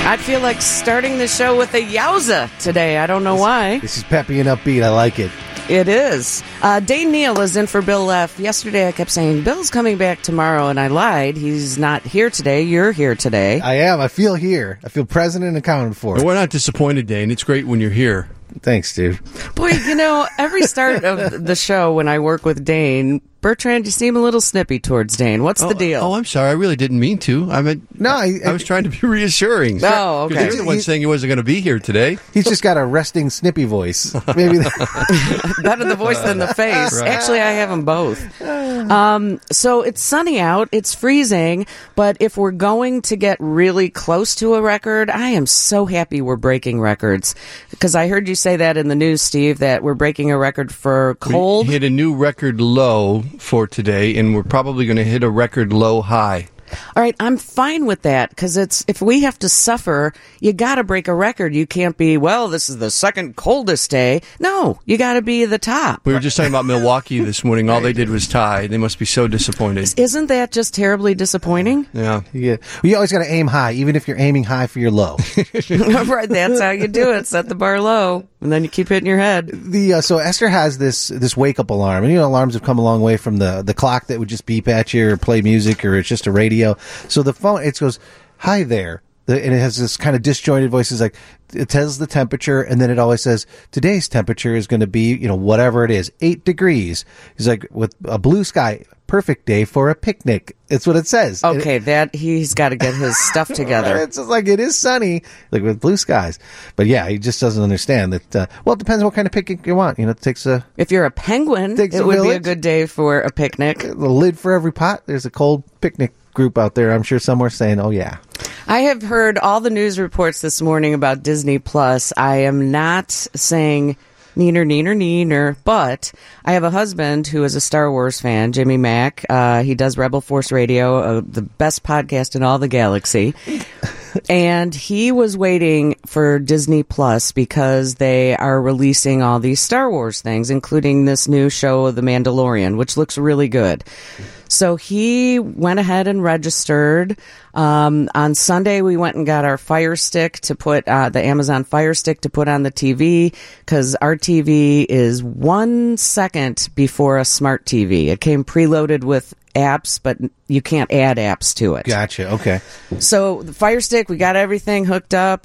I feel like starting the show with a yowza today. I don't know why. This is peppy and upbeat. I like it. It is. Dane Neal is in for Bill Leff. Yesterday I kept saying, Bill's coming back tomorrow, and I lied. He's not here today. You're here today. I am. I feel here. I feel present and accounted for. But we're not disappointed, Dane. It's great when you're here. Thanks, dude. Boy, every start of the show when I work with Dane, Bertrand, you seem a little snippy towards Dane. What's the deal? Oh, I'm sorry. I really didn't mean to. I was trying to be reassuring. Oh, okay. You're the one saying he wasn't going to be here today. He's just got a resting snippy voice. Maybe better the voice than the face. Right. Actually, I have them both. So it's sunny out. It's freezing. But if we're going to get really close to a record, I am so happy we're breaking records. Because I heard you say that in the news, Steve, that we're breaking a record for cold. We hit a new record low for today, and we're probably going to hit a record low high. All right, I'm fine with that, because if we have to suffer, you got to break a record. You can't be, this is the second coldest day. No, you got to be the top. We were just talking about Milwaukee this morning. All they did was tie. They must be so disappointed. Isn't that just terribly disappointing? Yeah. Well, you always got to aim high, even if you're aiming high for your low. Right, that's how you do it. Set the bar low, and then you keep hitting your head. So Esther has this wake up alarm, and alarms have come a long way from the clock that would just beep at you or play music, or it's just a radio. So the phone, it goes, "Hi there," and it has this kind of disjointed voice. It's like, it tells the temperature, and then it always says, "Today's temperature is going to be, whatever it is, 8 degrees." He's like, with a blue sky, perfect day for a picnic. It's what it says. Okay, he's got to get his stuff together. It's just like, it is sunny, like with blue skies. But yeah, he just doesn't understand that. It depends what kind of picnic you want. It takes a. If you're a penguin, it would be a good day for a picnic. The lid for every pot. There's a cold picnic group out there, I'm sure, somewhere saying, "Oh yeah." I have heard all the news reports this morning about Disney Plus. I am not saying neener, but I have a husband who is a Star Wars fan, Jimmy Mack. He does Rebel Force Radio, the best podcast in all the galaxy. And he was waiting for Disney Plus because they are releasing all these Star Wars things, including this new show, The Mandalorian, which looks really good. So he went ahead and registered. On Sunday, we went and got our Fire Stick to put, the Amazon Fire Stick to put on the TV, because our TV is 1 second before a smart TV. It came preloaded with apps, but you can't add apps to it. Gotcha. Okay. So the Fire Stick, we got everything hooked up.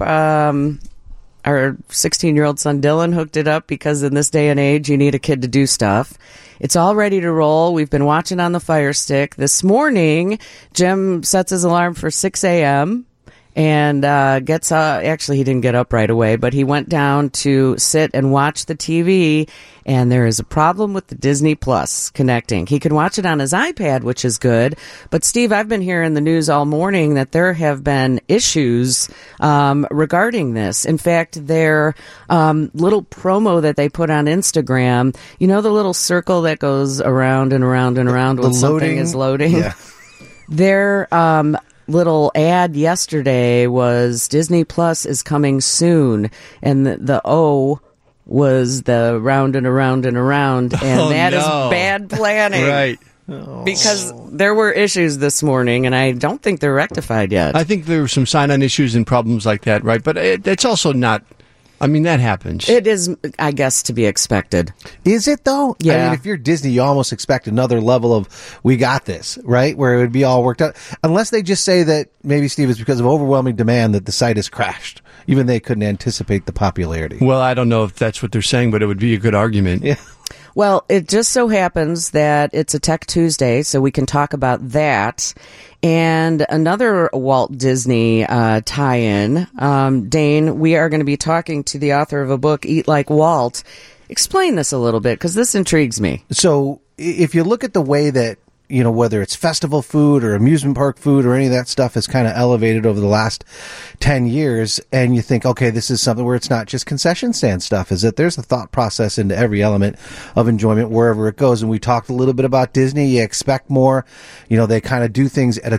Our 16-year-old son Dylan hooked it up, because in this day and age, you need a kid to do stuff. It's all ready to roll. We've been watching on the Fire Stick. This morning, Jim sets his alarm for 6 a.m. and gets up. Actually, he didn't get up right away, but he went down to sit and watch the TV, and there is a problem with the Disney Plus connecting. He can watch it on his iPad, which is good, but Steve, I've been hearing the news all morning that there have been issues regarding this. In fact, their little promo that they put on Instagram, the little circle that goes around and around and around when something is loading? Yeah. Their little ad yesterday was Disney Plus is coming soon, and the O was the round and around and around, and that is bad planning. Right. Because there were issues this morning, and I don't think they're rectified yet. I think there were some sign-on issues and problems like that, right? But it's also not. I mean, that happens. It is, I guess, to be expected. Is it, though? Yeah. I mean, if you're Disney, you almost expect another level of, we got this, right? Where it would be all worked out. Unless they just say that, maybe, Steve, it's because of overwhelming demand that the site has crashed. Even they couldn't anticipate the popularity. Well, I don't know if that's what they're saying, but it would be a good argument. Yeah. Well, it just so happens that it's a Tech Tuesday, so we can talk about that. And another Walt Disney tie-in. Dane, we are going to be talking to the author of a book, Eat Like Walt. Explain this a little bit, because this intrigues me. So if you look at the way that, whether it's festival food or amusement park food or any of that stuff is kind of elevated over the last 10 years, and you think, okay, this is something where it's not just concession stand stuff, is that there's a thought process into every element of enjoyment wherever it goes. And we talked a little bit about Disney. You expect more. They kind of do things at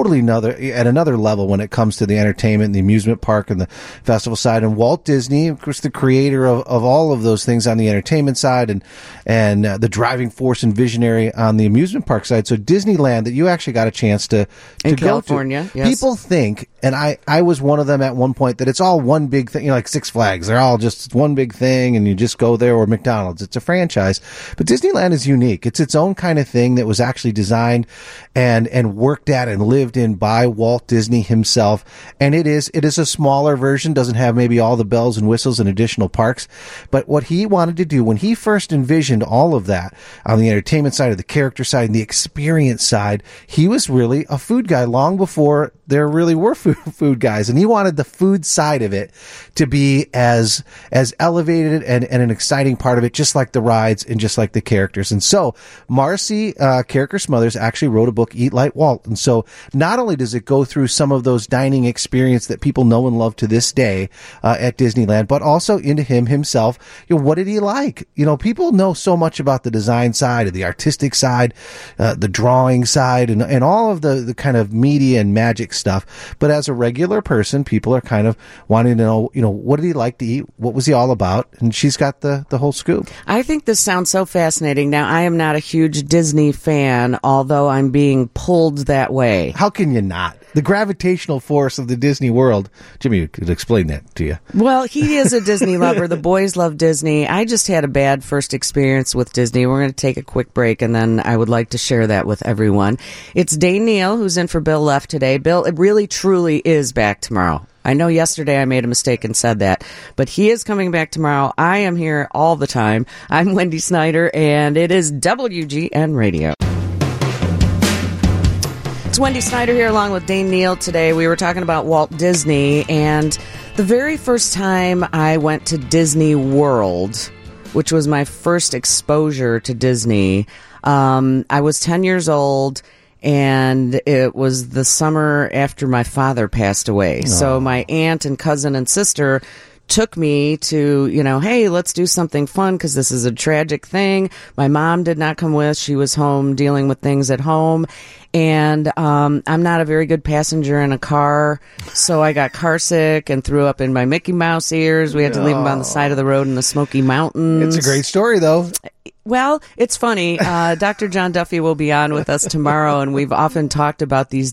another level when it comes to the entertainment, the amusement park, and the festival side. And Walt Disney, of course, the creator of all of those things on the entertainment side, and the driving force and visionary on the amusement park side, side. So Disneyland that you actually got a chance to In go California, to. yes. People think, and I was one of them at one point, that it's all one big thing, like Six Flags. They're all just one big thing, and you just go there, or McDonald's. It's a franchise. But Disneyland is unique. It's its own kind of thing that was actually designed and worked at and lived in by Walt Disney himself. And it is a smaller version, doesn't have maybe all the bells and whistles and additional parks. But what he wanted to do when he first envisioned all of that on the entertainment side, of the character side, and the experience side, he was really a food guy long before there really were food guys. And he wanted the food side of it to be as elevated and an exciting part of it, just like the rides and just like the characters. And so Marcy Carricker Smothers actually wrote a book, Eat Like Walt. And so not only does it go through some of those dining experience that people know and love to this day at Disneyland, but also into him himself. What did he like? People know so much about the design side, the artistic side, the drawing side, and all of the kind of media and magic stuff. But as a regular person, people are kind of wanting to know, what did he like to eat? What was he all about? And she's got the whole scoop. I think this sounds so fascinating. Now, I am not a huge Disney fan, although I'm being pulled that way. How can you not? The gravitational force of the Disney world. Jimmy could explain that to you. Well, he is a Disney lover. The boys love Disney. I just had a bad first experience with Disney. We're going to take a quick break, and then I would like to share that with everyone. It's Dane Neal, who's in for Bill Leff today. Bill, it really, truly is back tomorrow. I know yesterday I made a mistake and said that, but he is coming back tomorrow. I am here all the time. I'm Wendy Snyder, and it is WGN Radio. It's Wendy Snyder here along with Dane Neal today. We were talking about Walt Disney, and the very first time I went to Disney World, which was my first exposure to Disney, I was 10 years old, and it was the summer after my father passed away. So my aunt and cousin and sister took me to, hey, let's do something fun because this is a tragic thing. My mom did not come with. She was home dealing with things at home. And I'm not a very good passenger in a car, so I got car sick and threw up in my Mickey Mouse ears. We had to leave them on the side of the road in the Smoky Mountains. It's a great story, though. Well, it's funny. Dr. John Duffy will be on with us tomorrow, and we've often talked about these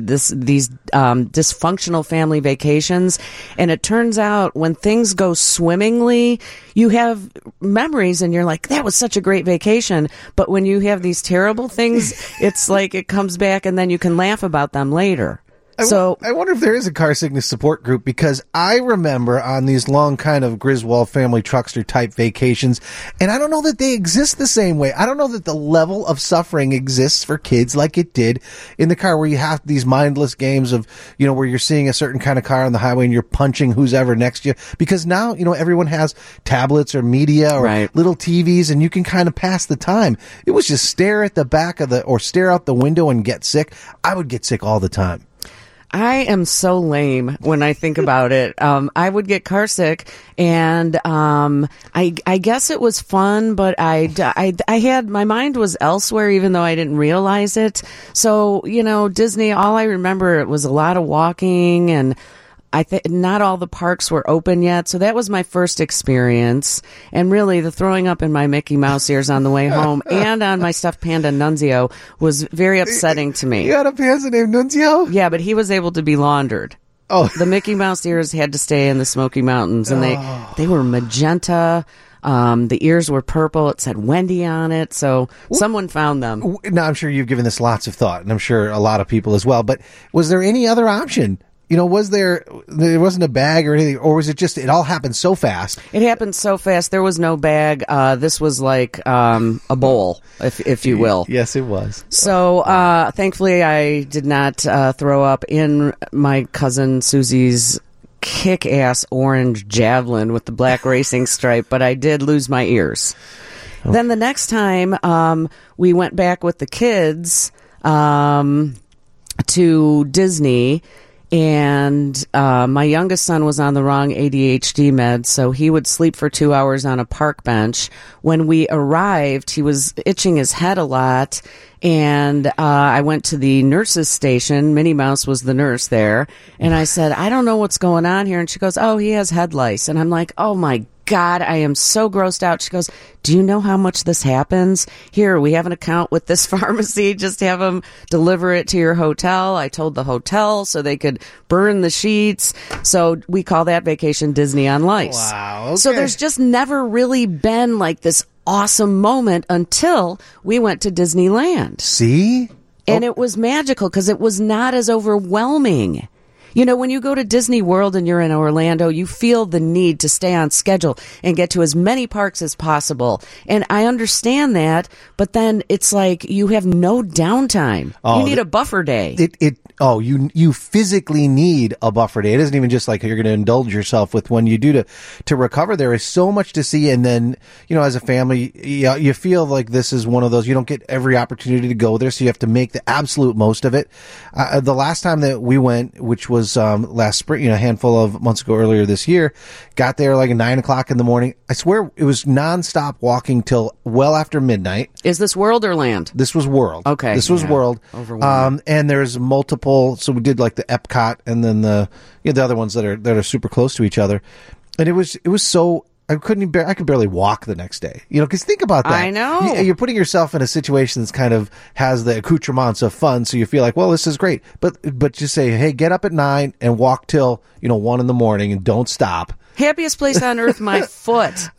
dysfunctional family vacations. And it turns out when things go swimmingly, you have memories, and you're like, that was such a great vacation. But when you have these terrible things, it's like it comes back, and then you can laugh about them later. I wonder if there is a car sickness support group, because I remember on these long kind of Griswold family truckster type vacations, and I don't know that they exist the same way. I don't know that the level of suffering exists for kids like it did in the car, where you have these mindless games of, where you're seeing a certain kind of car on the highway and you're punching who's ever next to you, because now, everyone has tablets or media or little TVs, and you can kind of pass the time. It was just stare at the back of or stare out the window and get sick. I would get sick all the time. I am so lame when I think about it. I would get car sick, and I guess it was fun, but I had, my mind was elsewhere, even though I didn't realize it. So, Disney, all I remember, it was a lot of walking, and not all the parks were open yet, so that was my first experience. And really, the throwing up in my Mickey Mouse ears on the way home and on my stuffed panda Nunzio was very upsetting to me. You had a panda named Nunzio? Yeah, but he was able to be laundered. Oh, the Mickey Mouse ears had to stay in the Smoky Mountains, and they were magenta. The ears were purple. It said Wendy on it, so someone found them. Now, I'm sure you've given this lots of thought, and I'm sure a lot of people as well, but was there any other option? Was there wasn't a bag or anything, or was it just, it all happened so fast? It happened so fast. There was no bag. This was like a bowl, if you will. Yes, it was. So thankfully, I did not throw up in my cousin Susie's kick-ass orange Javelin with the black racing stripe, but I did lose my ears. Oh. Then the next time we went back with the kids to Disney. And my youngest son was on the wrong ADHD meds, so he would sleep for 2 hours on a park bench. When we arrived, he was itching his head a lot, and I went to the nurse's station. Minnie Mouse was the nurse there, and I said, I don't know what's going on here. And she goes, oh, he has head lice. And I'm like, oh my God, I am so grossed out. She goes, do you know how much this happens? Here, we have an account with this pharmacy. Just have them deliver it to your hotel. I told the hotel so they could burn the sheets. So we call that vacation Disney on Lice. Wow. Okay. So there's just never really been like this awesome moment until we went to Disneyland. See? And it was magical because it was not as overwhelming. You know, when you go to Disney World and you're in Orlando, you feel the need to stay on schedule and get to as many parks as possible. And I understand that, but then it's like you have no downtime. You need a buffer day. You physically need a buffer day. It isn't even just like you're going to indulge yourself with when you do to recover. There is so much to see. And then, you know, as a family, you feel like this is one of those, you don't get every opportunity to go there. So you have to make the absolute most of it. The last time that we went, which was last spring, you know, a handful of months ago earlier this year, got there like at 9:00 in the morning. I swear it was nonstop walking till well after midnight. Is this World or Land? This was World. Okay. This was World. And there's multiple, so we did like the Epcot and then the other ones that are super close to each other. And it was so, I could barely walk the next day, you know, because think about that. I know. You're putting yourself in a situation that's kind of has the accoutrements of fun. So you feel like, well, this is great. But just say, hey, get up at 9 and walk till, 1 in the morning and don't stop. Happiest place on earth, my foot.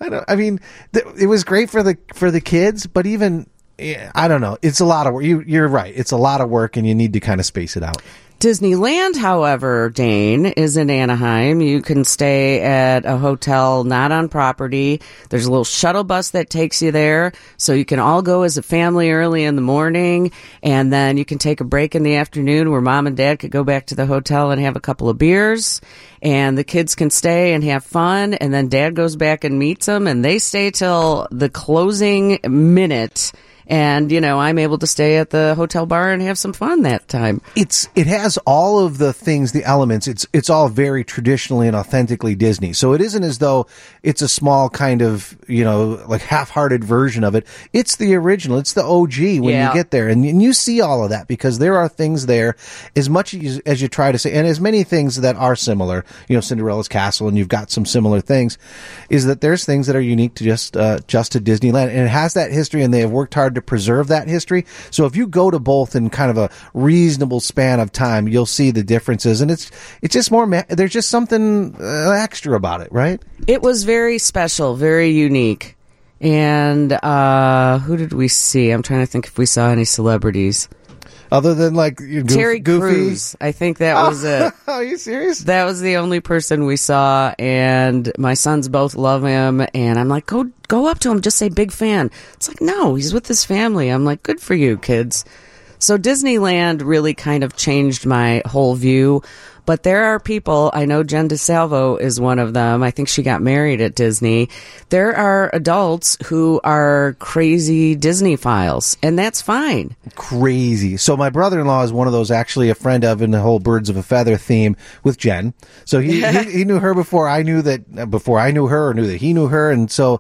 It was great for the kids, but even, I don't know. It's a lot of work. You're right. It's a lot of work and you need to kind of space it out. Disneyland, however, Dane, is in Anaheim. You can stay at a hotel not on property. There's a little shuttle bus that takes you there, so you can all go as a family early in the morning, and then you can take a break in the afternoon where mom and dad could go back to the hotel and have a couple of beers, and the kids can stay and have fun, and then dad goes back and meets them, and they stay till the closing minute. And, I'm able to stay at the hotel bar and have some fun that time. It has all of the things, the elements. It's all very traditionally and authentically Disney. So it isn't as though it's a small kind of, like half-hearted version of it. It's the original. It's the OG when you get there. And you see all of that because there are things there as much as you try to say, and as many things that are similar, Cinderella's Castle, and you've got some similar things, is that there's things that are unique to just to Disneyland. And it has that history, and they have worked hard to preserve that history. So if you go to both in kind of a reasonable span of time, you'll see the differences, and it's just more there's just something extra about it, right? It was very special, very unique. And who did we see? I'm trying to think if we saw any celebrities other than like Terry Goofy. Crews. I think that was it. Are you serious? That was the only person we saw, and my sons both love him. And I'm like, go up to him, just say big fan. It's like, no, he's with his family. I'm like, good for you, kids. So Disneyland really kind of changed my whole view. But there are people, I know Jen DeSalvo is one of them. I think she got married at Disney. There are adults who are crazy Disney files, and that's fine. Crazy. So my brother-in-law is one of those, actually a friend of in the whole Birds of a Feather theme with Jen. So he knew her before I knew her, or knew that he knew her.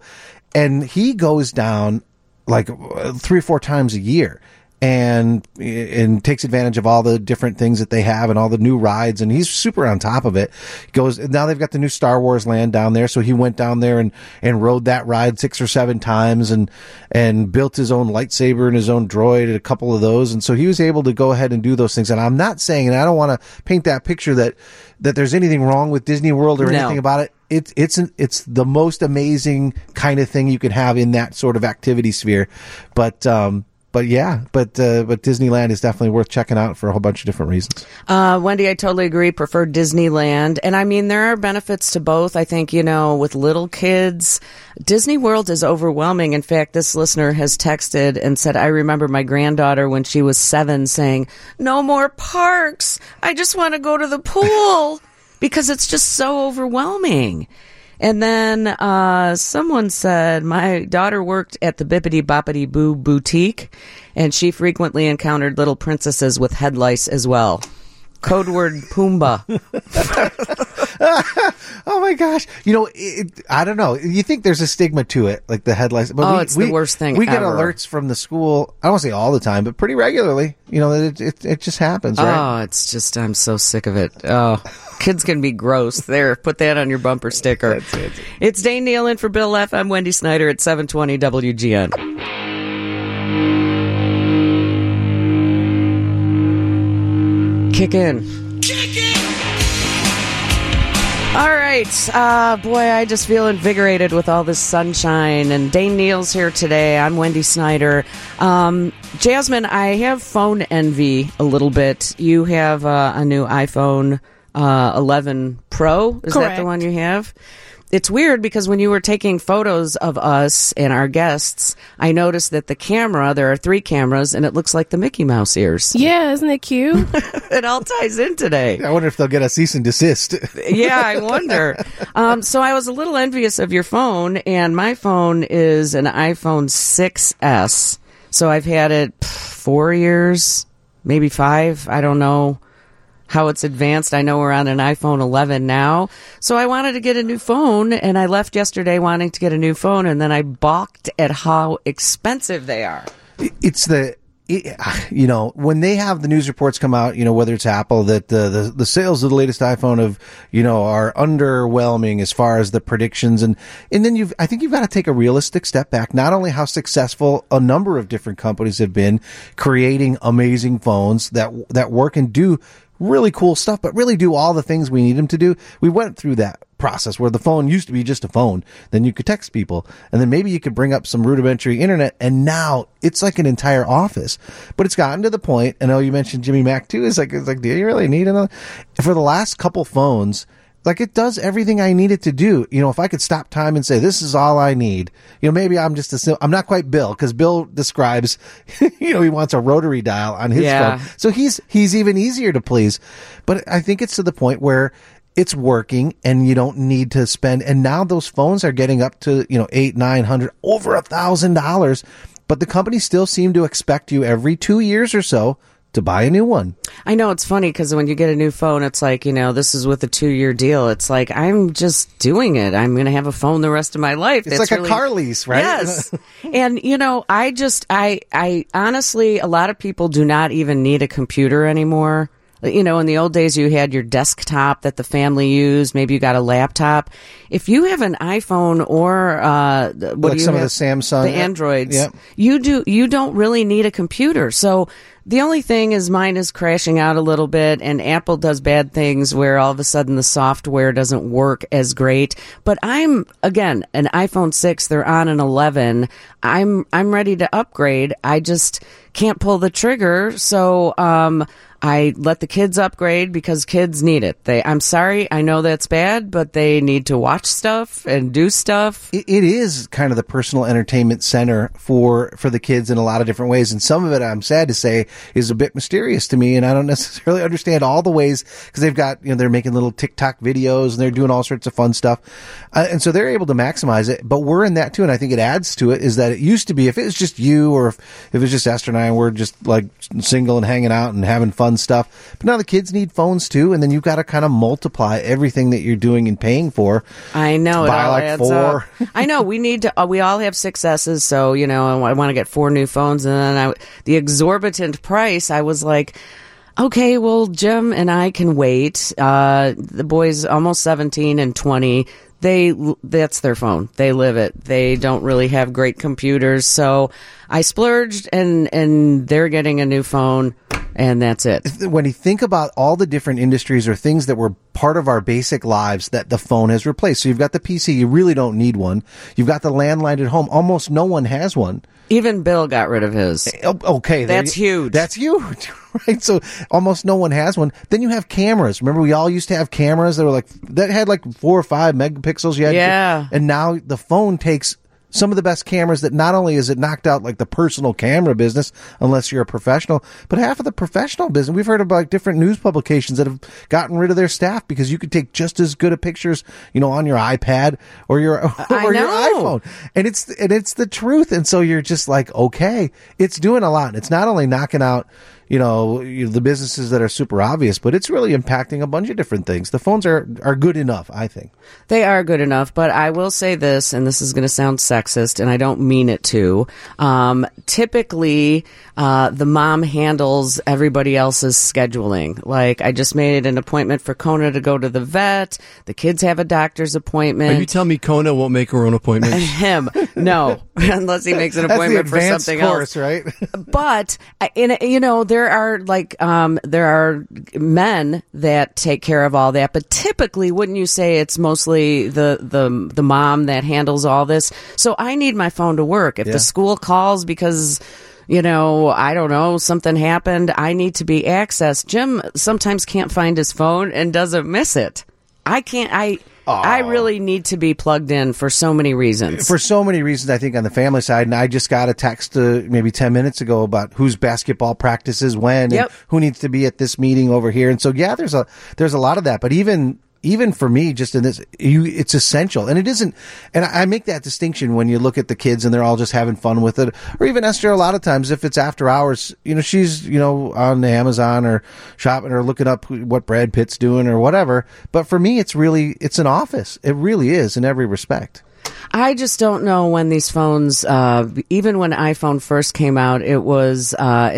And he goes down like 3 or 4 times a year. And takes advantage of all the different things that they have and all the new rides, and he's super on top of it. Now they've got the new Star Wars land down there, so he went down there and rode that ride 6 or 7 times and built his own lightsaber and his own droid at a couple of those, and so he was able to go ahead and do those things. And I'm not saying, and I don't want to paint that picture that there's anything wrong with Disney World or anything about it. It's the most amazing kind of thing you can have in that sort of activity sphere, But Disneyland is definitely worth checking out for a whole bunch of different reasons. Wendy, I totally agree. Prefer Disneyland. And I mean, there are benefits to both. I think, with little kids, Disney World is overwhelming. In fact, this listener has texted and said, I remember my granddaughter when she was 7 saying, no more parks. I just want to go to the pool because it's just so overwhelming. And then someone said, my daughter worked at the Bippity Boppity Boo Boutique, and she frequently encountered little princesses with head lice as well. Code word Pumbaa. Oh my gosh! I don't know. You think there's a stigma to it, like the headlights? But it's the worst thing We get ever. alerts from the school. I don't want to say all the time, but pretty regularly. It just happens, right? Oh, it's just, I'm so sick of it. Oh, kids can be gross. There, put that on your bumper sticker. That's it. It's Dane Neal in for Bill F. I'm Wendy Snyder at 720 WGN. Kick in. All right. Boy, I just feel invigorated with all this sunshine. And Dane Neal's here today. I'm Wendy Snyder. Jasmine, I have phone envy a little bit. You have a new iPhone 11 Pro. Is Correct. that the one you have? It's weird because when you were taking photos of us and our guests, I noticed that the camera, there are 3 cameras, and it looks like the Mickey Mouse ears. Yeah, isn't it cute? It all ties in today. I wonder if they'll get a cease and desist. Yeah, I wonder. So I was a little envious of your phone, and my phone is an iPhone 6S. So I've had it 4 years, maybe 5. I don't know how it's advanced. I know we're on an iPhone 11 now. So I wanted to get a new phone, and I left yesterday wanting to get a new phone, and then I balked at how expensive they are. It's when they have the news reports come out, whether it's Apple, that the sales of the latest iPhone are underwhelming as far as the predictions. And then I think you've got to take a realistic step back, not only how successful a number of different companies have been creating amazing phones that work and do really cool stuff, but really do all the things we need them to do. We went through that process where the phone used to be just a phone. Then you could text people, and then maybe you could bring up some rudimentary internet, and now it's like an entire office. But it's gotten to the point, I know you mentioned Jimmy Mac too, it's like, do you really need another? For the last couple phones, like, it does everything I need it to do. If I could stop time and say, this is all I need, maybe I'm I'm not quite Bill, because Bill describes, he wants a rotary dial on his phone. So he's even easier to please. But I think it's to the point where it's working and you don't need to spend. And now those phones are getting up to, $800-900, over $1,000. But the companies still seem to expect you every 2 years or so to buy a new one. I know, it's funny because when you get a new phone, it's like, this is with a 2-year deal. It's like, I'm just doing it. I'm going to have a phone the rest of my life. It's like a car lease, right? Yes. And, I honestly, a lot of people do not even need a computer anymore. In the old days, you had your desktop that the family used. Maybe you got a laptop. If you have an iPhone or what do you some have? Of the Samsung, the Androids, yep. You don't really need a computer. So the only thing is mine is crashing out a little bit, and Apple does bad things where all of a sudden the software doesn't work as great. But I'm, again, an iPhone 6. They're on an 11. I'm ready to upgrade. I just can't pull the trigger. So I let the kids upgrade because kids need it. I'm sorry, I know that's bad, but they need to watch stuff and do stuff. It is kind of the personal entertainment center for the kids in a lot of different ways. And some of it, I'm sad to say, is a bit mysterious to me. And I don't necessarily understand all the ways, because they've got, they're making little TikTok videos and they're doing all sorts of fun stuff. And so they're able to maximize it. But we're in that too. And I think it adds to it is that it used to be, if it was just you or if it was just Esther and I, and we're just like single and hanging out and having fun stuff. But now the kids need phones too, and then you've got to kind of multiply everything that you're doing and paying for. I know, it buy all like adds 4. up. I know, we need to. We all have 6S's, so I want to get 4 new phones, and then the exorbitant price. I was like, okay, well, Jim and I can wait. The boys almost 17 and 20. That's their phone. They live it. They don't really have great computers. So I splurged, and they're getting a new phone, and that's it. When you think about all the different industries or things that were part of our basic lives that the phone has replaced. So you've got the PC. You really don't need one. You've got the landline at home. Almost no one has one. Even Bill got rid of his. Okay. That's huge. That's huge, right? So almost no one has one. Then you have cameras. Remember, we all used to have cameras that had like 4 or 5 megapixels. Yeah. And now the phone takes some of the best cameras that not only is it knocked out like the personal camera business, unless you're a professional, but half of the professional business. We've heard about different news publications that have gotten rid of their staff because you could take just as good of pictures, on your iPad or your your iPhone. And it's the truth. And so you're just like, okay, it's doing a lot. It's not only knocking out, the businesses that are super obvious, but it's really impacting a bunch of different things. The phones are good enough, I think. They are good enough, but I will say this, and this is going to sound sexist, and I don't mean it to. Typically, the mom handles everybody else's scheduling. Like, I just made an appointment for Kona to go to the vet. The kids have a doctor's appointment. Are you telling me Kona won't make her own appointments? Him, no, unless he makes an appointment for something course, else, right? But there are men that take care of all that. But typically, wouldn't you say it's mostly the mom that handles all this? So I need my phone to work. If the school calls because I don't know, something happened, I need to be accessed. Jim sometimes can't find his phone and doesn't miss it. I really need to be plugged in for so many reasons. For so many reasons, I think, on the family side. And I just got a text maybe 10 minutes ago about whose basketball practices when and who needs to be at this meeting over here. And so, there's a lot of that. But even for me, just in this, it's essential. And it isn't, and I make that distinction when you look at the kids and they're all just having fun with it. Or even Esther, a lot of times, if it's after hours, she's, on Amazon or shopping or looking up what Brad Pitt's doing or whatever. But for me, it's an office. It really is in every respect. I just don't know when these phones, even when iPhone first came out, it was,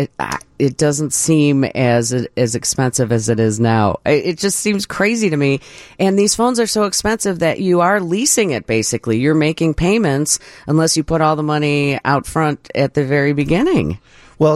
it doesn't seem as expensive as it is now. It just seems crazy to me. And these phones are so expensive that you are leasing it, basically. You're making payments unless you put all the money out front at the very beginning. Well,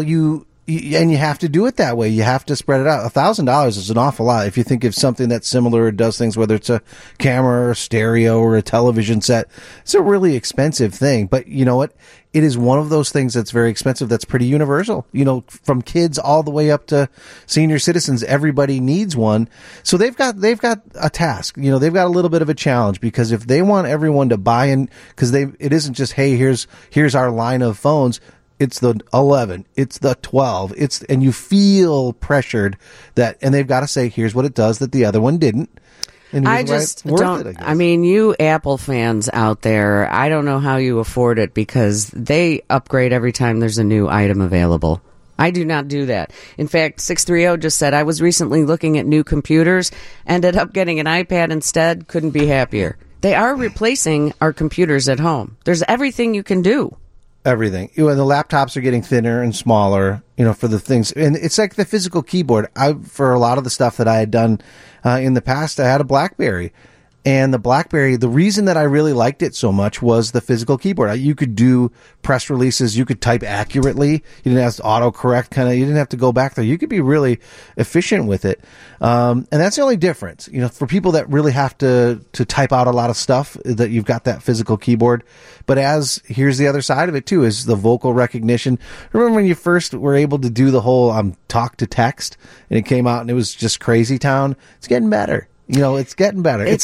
and you have to do it that way. You have to spread it out. $1,000 is an awful lot. If you think of something that's similar or does things, whether it's a camera or stereo or a television set, it's a really expensive thing. But you know what? It is one of those things that's very expensive. That's pretty universal. From kids all the way up to senior citizens, everybody needs one. So they've got a task. They've got a little bit of a challenge, because if they want everyone to buy in, because it isn't just, hey, here's our line of phones. It's the 11, it's the 12, and you feel pressured and they've got to say, here's what it does that the other one didn't. And I just don't, you Apple fans out there, I don't know how you afford it, because they upgrade every time there's a new item available. I do not do that. In fact, 630 just said, I was recently looking at new computers, ended up getting an iPad instead, couldn't be happier. They are replacing our computers at home. There's everything you can do. Everything. The laptops are getting thinner and smaller, for the things. And it's like the physical keyboard. For a lot of the stuff that I had done in the past, I had a BlackBerry. And the BlackBerry, the reason that I really liked it so much was the physical keyboard. You could do press releases. You could type accurately. You didn't have to autocorrect you didn't have to go back there. You could be really efficient with it. And that's the only difference. For people that really have to type out a lot of stuff, that you've got that physical keyboard. But here's the other side of it too, is the vocal recognition. Remember when you first were able to do the whole talk to text, and it came out and it was just crazy town? It's getting better. It's getting better. It's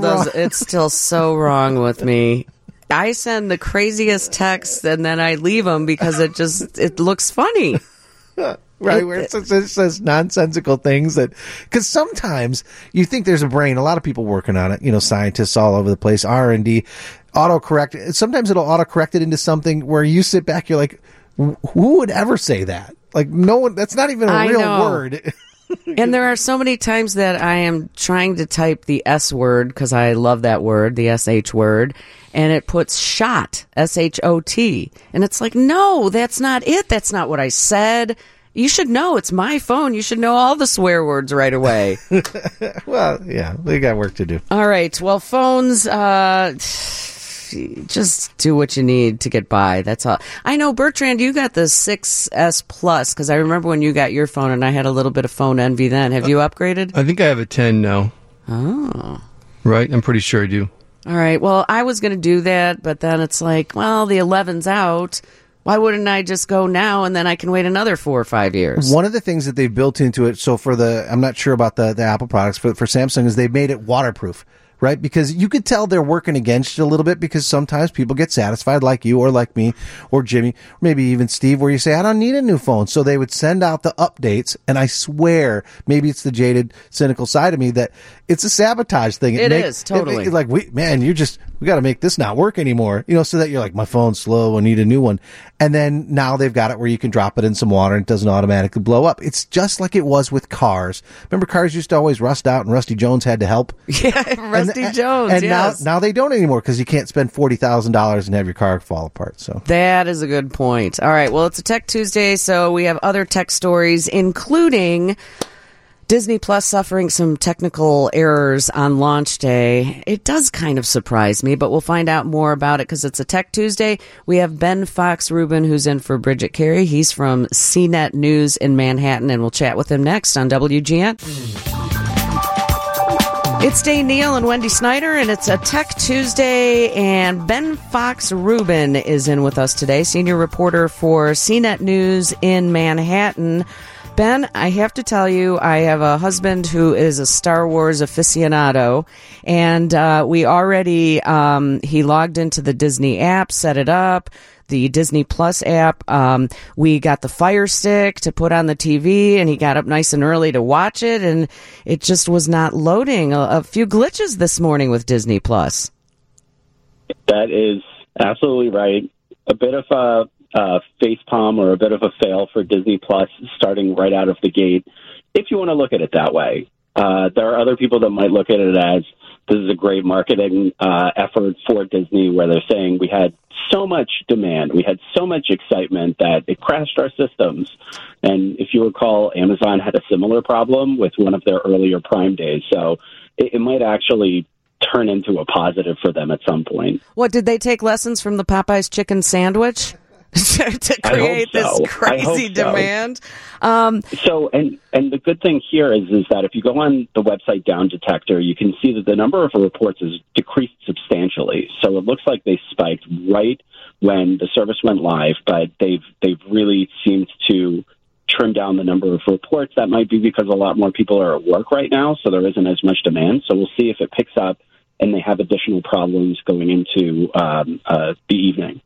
still so wrong with me. I send the craziest texts and then I leave them because it looks funny. Right, where it says nonsensical things because sometimes you think there's a brain. A lot of people working on it, scientists all over the place, R&D, autocorrect. Sometimes it'll autocorrect it into something where you sit back, you're like, who would ever say that? Like, no one, that's not even a real word. And there are so many times that I am trying to type the S word, because I love that word, the SH word, and it puts shot, SHOT. And it's like, no, that's not it. That's not what I said. You should know. It's my phone. You should know all the swear words right away. Well, yeah, we got work to do. All right. Well, phones, just do what you need to get by. That's all. I know, Bertrand, you got the 6S Plus, because I remember when you got your phone, and I had a little bit of phone envy then. Have you upgraded? I think I have a 10 now. Oh. Right? I'm pretty sure I do. All right. Well, I was going to do that, but then it's like, well, the 11's out. Why wouldn't I just go now, and then I can wait another 4 or 5 years? One of the things that they've built into it, so I'm not sure about the Apple products, but for Samsung, is they've made it waterproof. Right? Because you could tell they're working against you a little bit, because sometimes people get satisfied, like you or like me or Jimmy, or maybe even Steve, where you say, I don't need a new phone. So they would send out the updates, and I swear, maybe it's the jaded, cynical side of me, that it's a sabotage thing. It is, totally. Like, we got to make this not work anymore. So that you're like, my phone's slow, I need a new one. And then now they've got it where you can drop it in some water and it doesn't automatically blow up. It's just like it was with cars. Remember, cars used to always rust out and Rusty Jones had to help? Yeah, Rusty Jones, and yes. now they don't anymore because you can't spend $40,000 and have your car fall apart. So that is a good point. All right, well, it's a Tech Tuesday, so we have other tech stories, including Disney Plus suffering some technical errors on launch day. It does kind of surprise me, but we'll find out more about it because it's a Tech Tuesday. We have Ben Fox-Rubin, who's in for Bridget Carey. He's from CNET News in Manhattan, and we'll chat with him next on WGN. It's Dane Neal and Wendy Snyder, and it's a Tech Tuesday, and Ben Fox-Rubin is in with us today, senior reporter for CNET News in Manhattan. Ben, I have to tell you, I have a husband who is a Star Wars aficionado, and we already, he logged into the Disney app, set it up, the Disney Plus app. We got the Fire Stick to put on the TV, and he got up nice and early to watch it, and it just was not loading. A few glitches this morning with Disney Plus. That is absolutely right. A bit of a facepalm or a bit of a fail for Disney Plus starting right out of the gate, if you want to look at it that way. There are other people that might look at it as this is a great marketing effort for Disney, where they're saying we had so much demand, we had so much excitement that it crashed our systems. And if you recall, Amazon had a similar problem with one of their earlier Prime days. So it might actually turn into a positive for them at some point. What, did they take lessons from the Popeye's chicken sandwich to create this crazy demand? So the good thing here is that if you go on the website Down Detector, you can see that the number of reports has decreased substantially. So it looks like they spiked right when the service went live, but they've really seemed to trim down the number of reports. That might be because a lot more people are at work right now, so there isn't as much demand. So we'll see if it picks up and they have additional problems going into the evening.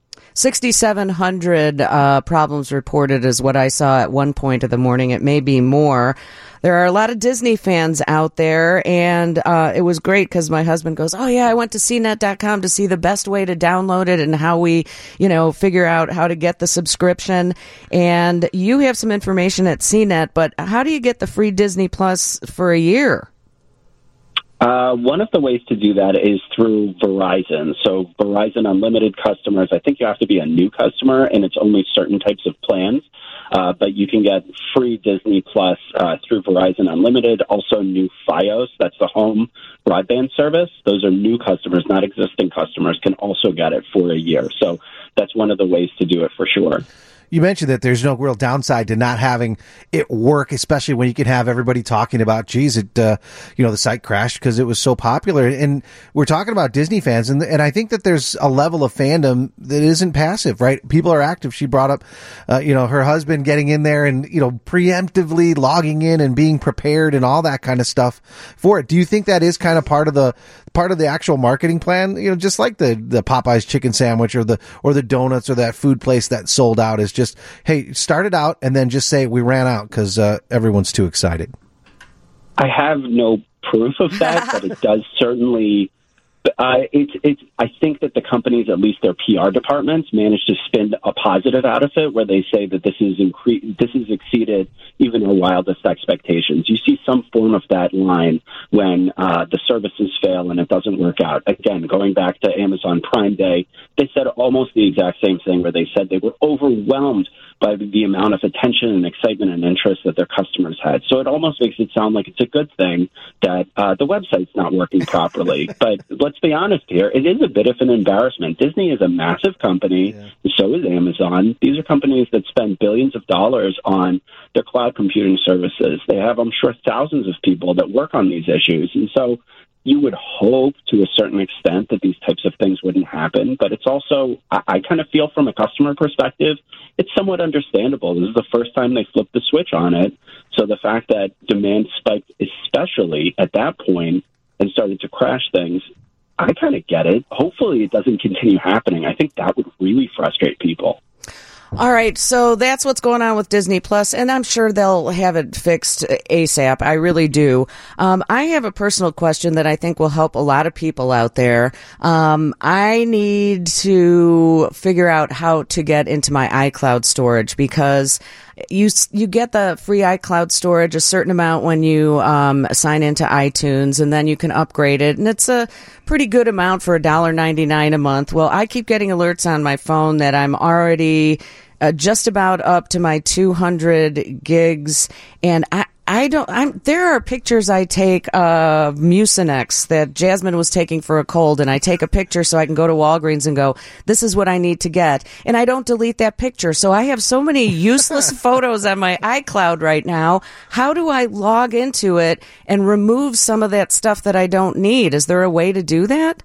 6,700 problems reported is what I saw at one point of the morning. It may be more. There are a lot of Disney fans out there, and it was great because my husband goes, oh, yeah, I went to CNET.com to see the best way to download it and how we, figure out how to get the subscription. And you have some information at CNET, but how do you get the free Disney Plus for a year? One of the ways to do that is through Verizon. So Verizon Unlimited customers, I think you have to be a new customer, and it's only certain types of plans. But you can get free Disney Plus through Verizon Unlimited. Also new Fios, that's the home broadband service. Those are new customers, not existing customers, can also get it for a year. So that's one of the ways to do it for sure. You mentioned that there's no real downside to not having it work, especially when you can have everybody talking about, geez, the site crashed because it was so popular. And we're talking about Disney fans, and I think that there's a level of fandom that isn't passive, right? People are active. She brought up, her husband getting in there and, preemptively logging in and being prepared and all that kind of stuff for it. Do you think that is kind of part of the actual marketing plan? Just like the Popeye's chicken sandwich or the donuts or that food place that sold out is just, hey, start it out and then just say we ran out because everyone's too excited. I have no proof of that, but it does certainly. I think that the companies, at least their PR departments, managed to spin a positive out of it, where they say that this has exceeded even our wildest expectations. You see some form of that line when the services fail and it doesn't work out. Again, going back to Amazon Prime Day, they said almost the exact same thing, where they said they were overwhelmed by the amount of attention and excitement and interest that their customers had. So it almost makes it sound like it's a good thing that the website's not working properly. But let's be honest here, it is a bit of an embarrassment. Disney is a massive company, and so is Amazon. These are companies that spend billions of dollars on their cloud computing services. They have, I'm sure, thousands of people that work on these issues. And so you would hope to a certain extent that these types of things wouldn't happen. But it's also, I kind of feel from a customer perspective, it's somewhat understandable. This is the first time they flipped the switch on it. So the fact that demand spiked, especially at that point, and started to crash things, I kind of get it. Hopefully it doesn't continue happening. I think that would really frustrate people. All right, so that's what's going on with Disney Plus, and I'm sure they'll have it fixed ASAP. I really do. I have a personal question that I think will help a lot of people out there. I need to figure out how to get into my iCloud storage because you get the free iCloud storage a certain amount when you sign into iTunes, and then you can upgrade it, and it's a pretty good amount for $1.99 a month. Well, I keep getting alerts on my phone that I'm already just about up to my 200 gigs, and there are pictures I take of Mucinex that Jasmine was taking for a cold, and I take a picture so I can go to Walgreens and go, this is what I need to get. And I don't delete that picture. So I have so many useless photos on my iCloud right now. How do I log into it and remove some of that stuff that I don't need? Is there a way to do that?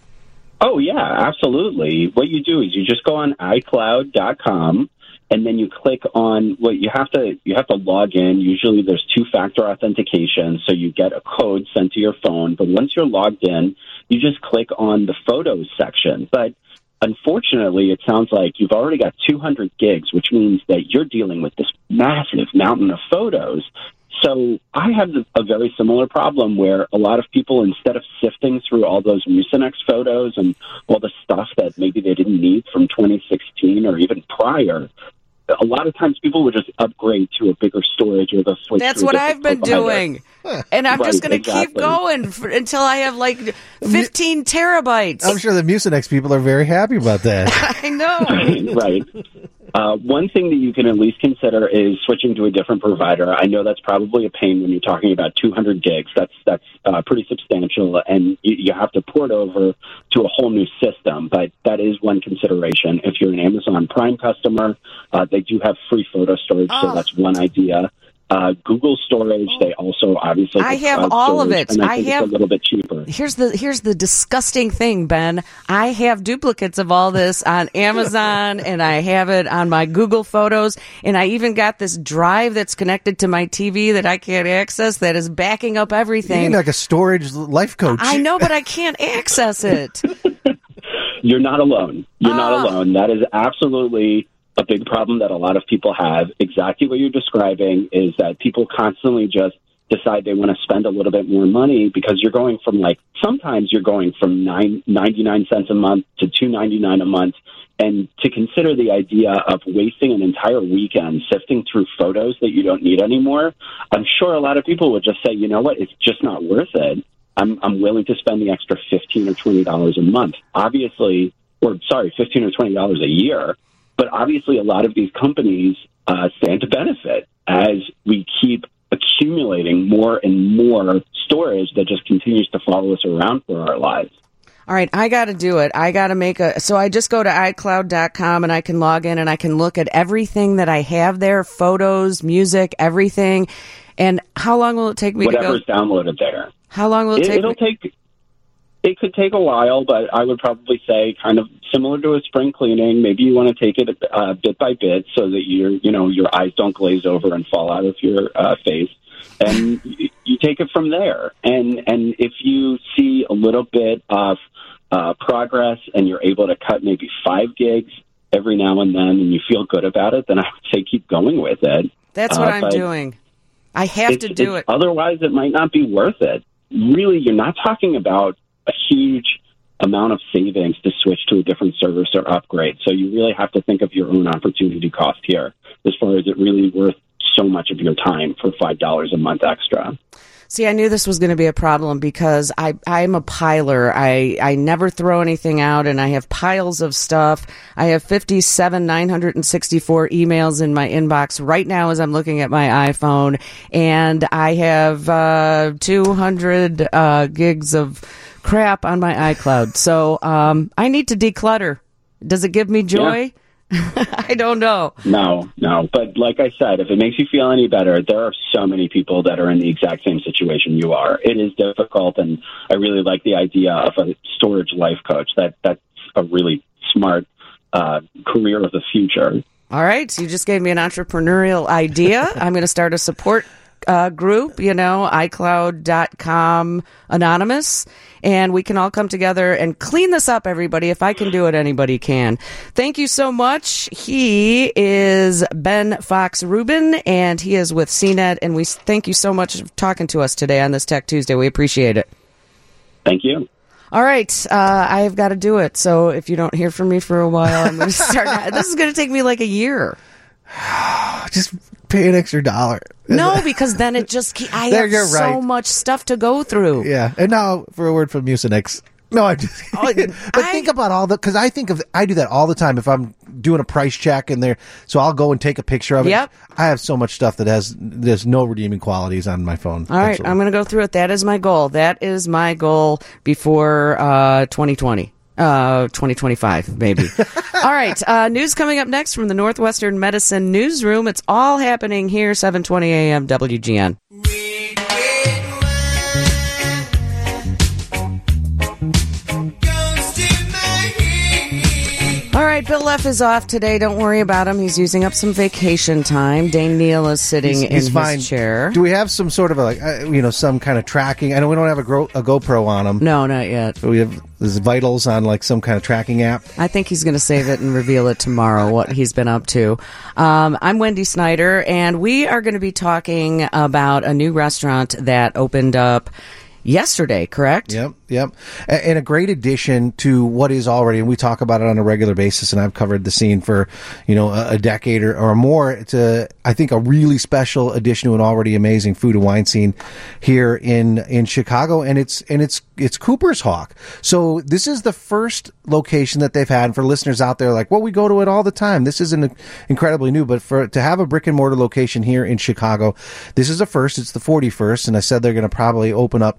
Oh, yeah, absolutely. What you do is you just go on iCloud.com. And then you click on you have to log in. Usually there's two-factor authentication, so you get a code sent to your phone. But once you're logged in, you just click on the photos section. But unfortunately, it sounds like you've already got 200 gigs, which means that you're dealing with this massive mountain of photos. So I have a very similar problem where a lot of people, instead of sifting through all those Mucinex photos and all the stuff that maybe they didn't need from 2016 or even prior, a lot of times people would just upgrade to a bigger storage or the switch. That's what I've been doing. And I'm just going to keep going until I have like 15 terabytes. I'm sure the Mucinex people are very happy about that. I know. Right. One thing that you can at least consider is switching to a different provider. I know that's probably a pain when you're talking about 200 gigs. That's pretty substantial, and you have to port over to a whole new system. But that is one consideration. If you're an Amazon Prime customer, they do have free photo storage, so that's one idea. Google storage, they also obviously I have all storage, of it. and I think it's a little bit cheaper. Here's the disgusting thing, Ben. I have duplicates of all this on Amazon, and I have it on my Google Photos, and I even got this drive that's connected to my TV that I can't access that is backing up everything. You need like a storage life coach. I know, but I can't access it. You're not alone. You're not alone. That is absolutely a big problem that a lot of people have. Exactly what you're describing is that people constantly just decide they want to spend a little bit more money because you're going from sometimes you're going from 99 cents a month to $2.99 a month. And to consider the idea of wasting an entire weekend sifting through photos that you don't need anymore, I'm sure a lot of people would just say, you know what, it's just not worth it. I'm willing to spend the extra $15 or $20 a month. Obviously, $15 or $20 a year. But obviously, a lot of these companies stand to benefit as we keep accumulating more and more storage that just continues to follow us around for our lives. All right, I got to do it. I got to so I just go to iCloud.com and I can log in and I can look at everything that I have there, photos, music, everything. And how long will it take me to go? Whatever's downloaded there. How long will it take? It could take a while, but I would probably say kind of similar to a spring cleaning. Maybe you want to take it bit by bit so that your eyes don't glaze over and fall out of your face. And you take it from there. And if you see a little bit of progress and you're able to cut maybe 5 gigs every now and then and you feel good about it, then I would say keep going with it. That's what I'm doing. I have to do it. Otherwise, it might not be worth it. Really, you're not talking about a huge amount of savings to switch to a different service or upgrade. So you really have to think of your own opportunity cost here as far as it really worth so much of your time for $5 a month extra. See, I knew this was going to be a problem because I'm a piler. I never throw anything out, and I have piles of stuff. I have 964 emails in my inbox right now as I'm looking at my iPhone, and I have 200 gigs of crap on my iCloud. So I need to declutter. Does it give me joy? Yeah. I don't know. No. But like I said, if it makes you feel any better, there are so many people that are in the exact same situation you are. It is difficult, and I really like the idea of a storage life coach. That's a really smart career of the future. All right. So you just gave me an entrepreneurial idea. I'm going to start a support group, iCloud.com anonymous, and we can all come together and clean this up, everybody. If I can do it, anybody can. Thank you so much. He is Ben Fox Rubin, and he is with CNET, and we thank you so much for talking to us today on this Tech Tuesday. We appreciate it. Thank you. All right, I've got to do it. So if you don't hear from me for a while, I'm going to start. This is going to take me like a year. Just pay an extra $1. No, because then it just I have so much stuff to go through. Yeah, and now for a word from Mucinex. No, I'm just kidding. But think about all because I do that all the time if I'm doing a price check and so I'll go and take a picture of it. Yep. I have so much stuff there's no redeeming qualities on my phone. All right, I'm going to go through it. That is my goal. That is my goal before 2020. 2025, maybe. All right, news coming up next from the Northwestern Medicine Newsroom. It's all happening here, 7:20 a.m. WGN. All right, Bill Leff is off today. Don't worry about him. He's using up some vacation time. Dane Neal is sitting in his chair. Do we have some sort of some kind of tracking? I know we don't have a GoPro on him. No, not yet. But we have his vitals on some kind of tracking app. I think he's going to save it and reveal it tomorrow, what he's been up to. I'm Wendy Snyder, and we are going to be talking about a new restaurant that opened up yesterday, correct? Yep. And a great addition to what is already, and we talk about it on a regular basis, and I've covered the scene for, a decade or more. It's I think a really special addition to an already amazing food and wine scene here in Chicago, and it's Cooper's Hawk. So this is the first location that they've had. And for listeners out there, we go to it all the time. This isn't incredibly new, but to have a brick and mortar location here in Chicago, this is a first. It's the 41st, and I said they're going to probably open up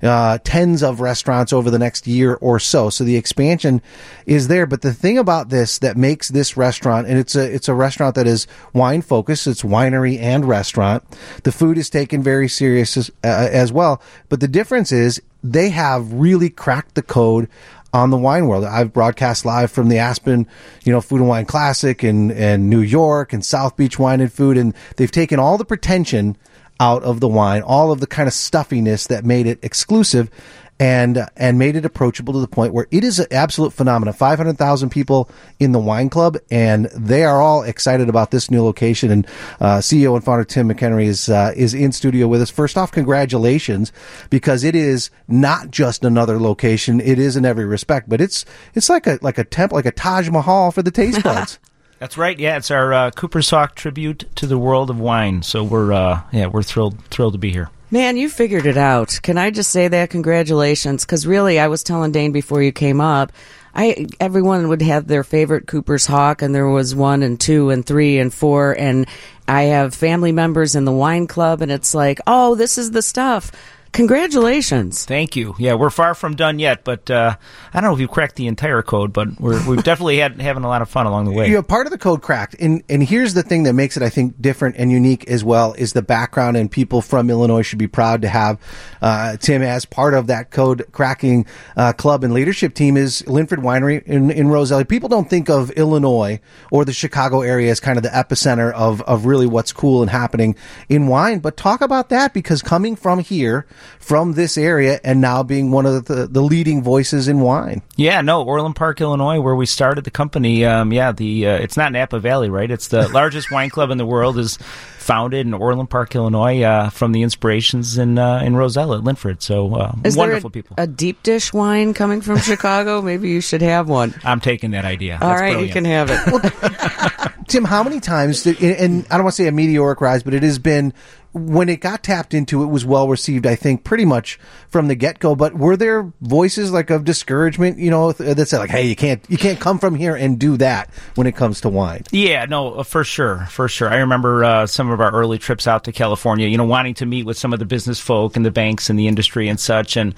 tens of restaurants over the next year or so. So the expansion is there. But the thing about this that makes this restaurant, and it's a restaurant that is wine focused. It's winery and restaurant. The food is taken very serious as well. But the difference is they have really cracked the code on the wine world. I've broadcast live from the Aspen, Food and Wine Classic and New York and South Beach Wine and Food. And they've taken all the pretension out of the wine, all of the kind of stuffiness that made it exclusive and made it approachable to the point where it is an absolute phenomenon. 500,000 people in the wine club, and they are all excited about this new location. And CEO and founder Tim McHenry is in studio with us. First off, congratulations, because it is not just another location. It is in every respect, but it's like a temple, like a Taj Mahal for the taste buds. That's right. Yeah, it's our Cooper's Hawk tribute to the world of wine. So we're thrilled to be here. Man, you figured it out. Can I just say that? Congratulations. Because really, I was telling Dane before you came up, everyone would have their favorite Cooper's Hawk, and there was 1 and 2 and 3 and 4, and I have family members in the wine club, and it's like, oh, this is the stuff. Congratulations. Thank you. Yeah, we're far from done yet, but I don't know if we've cracked the entire code, but we've definitely having a lot of fun along the way. Part of the code cracked. And here's the thing that makes it, I think, different and unique as well is the background, and people from Illinois should be proud to have Tim as part of that code cracking club and leadership team is Linford Winery in Roselle. People don't think of Illinois or the Chicago area as kind of the epicenter of really what's cool and happening in wine, but talk about that, because coming from here, from this area, and now being one of the leading voices in wine. Yeah, no, Orland Park, Illinois, where we started the company. It's not Napa Valley, right? It's the largest wine club in the world, is founded in Orland Park, Illinois, from the inspirations in Roselle at Linford. So wonderful people. A deep dish wine coming from Chicago? Maybe you should have one. I'm taking that idea. All right, brilliant. You can have it. Well, Tim, how many times, and I don't want to say a meteoric rise, but it has been, when it got tapped into, it was well received, I think, pretty much from the get-go. But were there voices of discouragement, that said hey, you can't come from here and do that when it comes to wine? Yeah, no, for sure. I remember some of our early trips out to California, wanting to meet with some of the business folk and the banks and the industry and such, and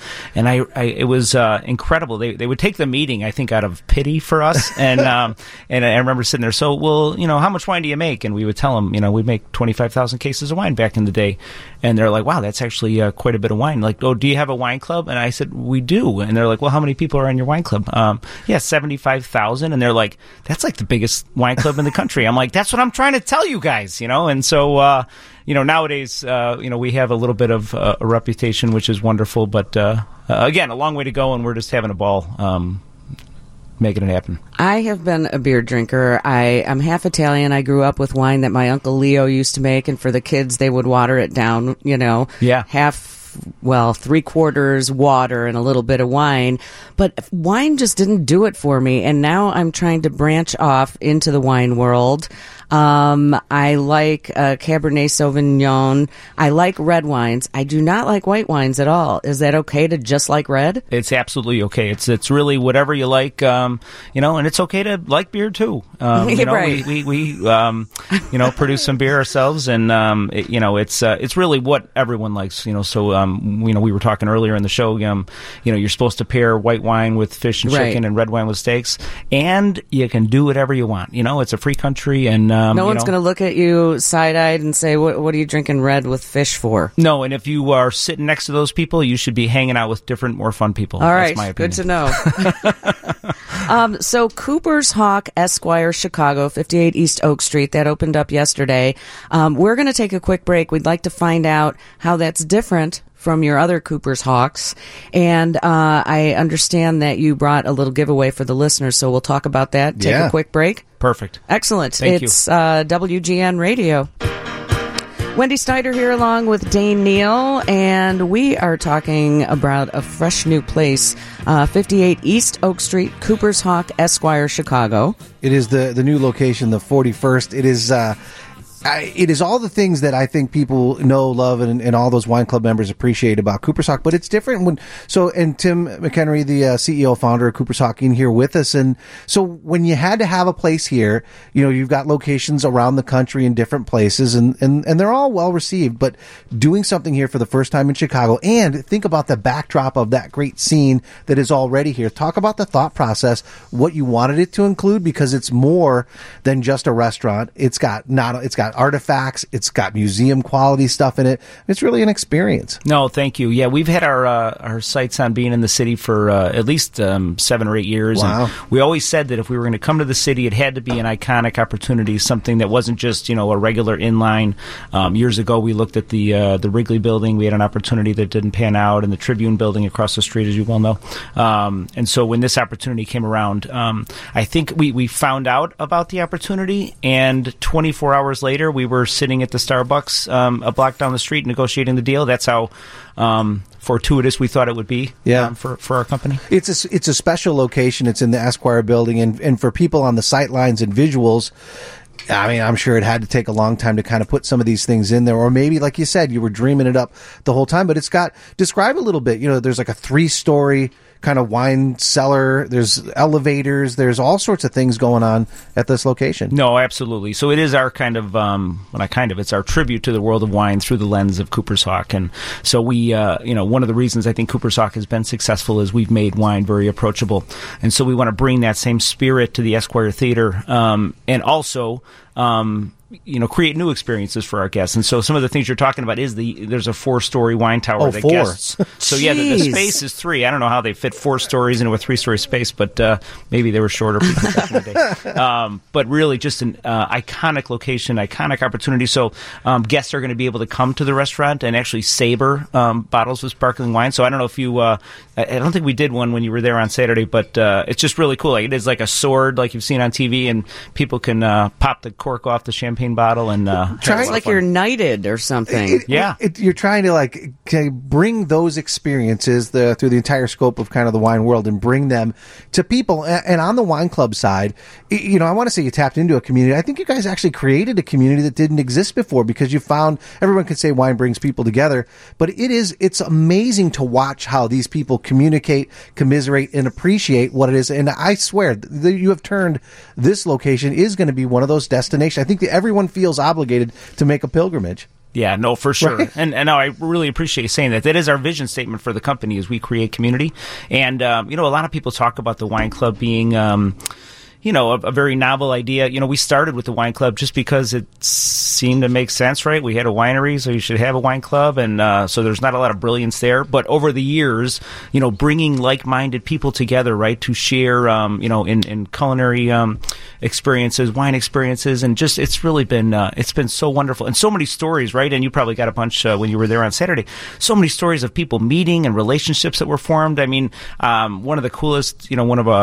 it was incredible. They would take the meeting, I think, out of pity for us, and I remember sitting there. So, well, how much wine do you make? And we would tell them, we make 25,000 cases of wine back in in the day. And they're like, wow, that's actually quite a bit of wine. Like, oh, do you have a wine club? And I said, we do. And they're like, well, how many people are in your wine club? 75,000. And they're like, that's like the biggest wine club in the country. I'm like, that's what I'm trying to tell you guys, And so, nowadays, we have a little bit of a reputation, which is wonderful. But again, a long way to go, and we're just having a ball making it happen. I have been a beer drinker. I'm half Italian. I grew up with wine that my Uncle Leo used to make, and for the kids, they would water it down, Yeah. Three-quarters water and a little bit of wine. But wine just didn't do it for me, and now I'm trying to branch off into the wine world. I like Cabernet Sauvignon. I like red wines. I do not like white wines at all. Is that okay to just like red? It's absolutely okay. It's really whatever you like, and it's okay to like beer too. Right. We produce some beer ourselves, and it's really what everyone likes. So we were talking earlier in the show. You're supposed to pair white wine with fish and chicken, and red wine with steaks, and you can do whatever you want. It's a free country, and no one's going to look at you side-eyed and say, what are you drinking red with fish for? No, and if you are sitting next to those people, you should be hanging out with different, more fun people. All That's right, my opinion. good to know. So Cooper's Hawk Esquire Chicago, 58 East Oak Street, that opened up yesterday. We're going to take a quick break. We'd like to find out how that's different from your other Cooper's Hawks. And I understand that you brought a little giveaway for the listeners, so we'll talk about that. Take a quick break. Perfect. Excellent. Thank you. It's WGN Radio. Wendy Snyder here along with Dane Neal, and we are talking about a fresh new place, 58 East Oak Street, Cooper's Hawk Esquire, Chicago. It is the new location, the 41st. It is all the things that I think people know, love, and all those wine club members appreciate about Cooper's Hawk. But it's different and Tim McHenry, the CEO, founder of Cooper's Hawk, in here with us. And so when you had to have a place here, you've got locations around the country in different places, and they're all well received. But doing something here for the first time in Chicago, and think about the backdrop of that great scene that is already here. Talk about the thought process, what you wanted it to include, because it's more than just a restaurant. It's got artifacts, it's got museum quality stuff in it. It's really an experience. No, thank you. Yeah, we've had our sights on being in the city for at least 7 or 8 years. Wow. And we always said that if we were going to come to the city, it had to be an iconic opportunity, something that wasn't just a regular inline. Years ago, we looked at the Wrigley building. We had an opportunity that didn't pan out, and the Tribune building across the street, as you well know. And so when this opportunity came around, I think we found out about the opportunity, and 24 hours later, we were sitting at the Starbucks a block down the street negotiating the deal. That's how fortuitous we thought it would be for our company. It's a special location. It's in the Esquire building, and for people on the sight lines and visuals, I mean, I'm sure it had to take a long time to kind of put some of these things in there, or maybe, like you said, you were dreaming it up the whole time. But describe a little bit. There's like a 3-story kind of wine cellar. There's elevators. There's all sorts of things going on at this location. No, absolutely. So it is our it's our tribute to the world of wine through the lens of Cooper's Hawk. And so we, one of the reasons I think Cooper's Hawk has been successful is we've made wine very approachable. And so we want to bring that same spirit to the Esquire Theater, and also, create new experiences for our guests. And so some of the things you're talking about is there's a 4-story wine tower that 4. guests. So yeah, the space is 3. I don't know how they fit 4 stories into a 3-story space, but maybe they were shorter people back in the day. But really just an iconic location, iconic opportunity. So guests are going to be able to come to the restaurant and actually savor bottles of sparkling wine. So I don't know if you, I don't think we did one when you were there on Saturday, but it's just really cool. Like, it is like a sword like you've seen on TV, and people can pop the cork off the champagne bottle and it's like you're knighted or something. You're trying to bring those experiences through the entire scope of kind of the wine world and bring them to people. And on the wine club side, I want to say you tapped into a community. I think you guys actually created a community that didn't exist before, because you found, everyone can say wine brings people together, but it's amazing to watch how these people communicate, commiserate, and appreciate what it is. And I swear you have turned this location is going to be one of those destinations. I think that everyone feels obligated to make a pilgrimage. Yeah, no, for sure. Right. And no, I really appreciate you saying that. That is our vision statement for the company, is we create community. And, a lot of people talk about the wine club being, a very novel idea. We started with the wine club just because it seemed to make sense, right? We had a winery, so you should have a wine club, and so there's not a lot of brilliance there. But over the years, bringing like-minded people together, right, to share, in culinary experiences, wine experiences, and just it's been so wonderful, and so many stories, right? And you probably got a bunch when you were there on Saturday. So many stories of people meeting and relationships that were formed. I mean, one of the coolest, one of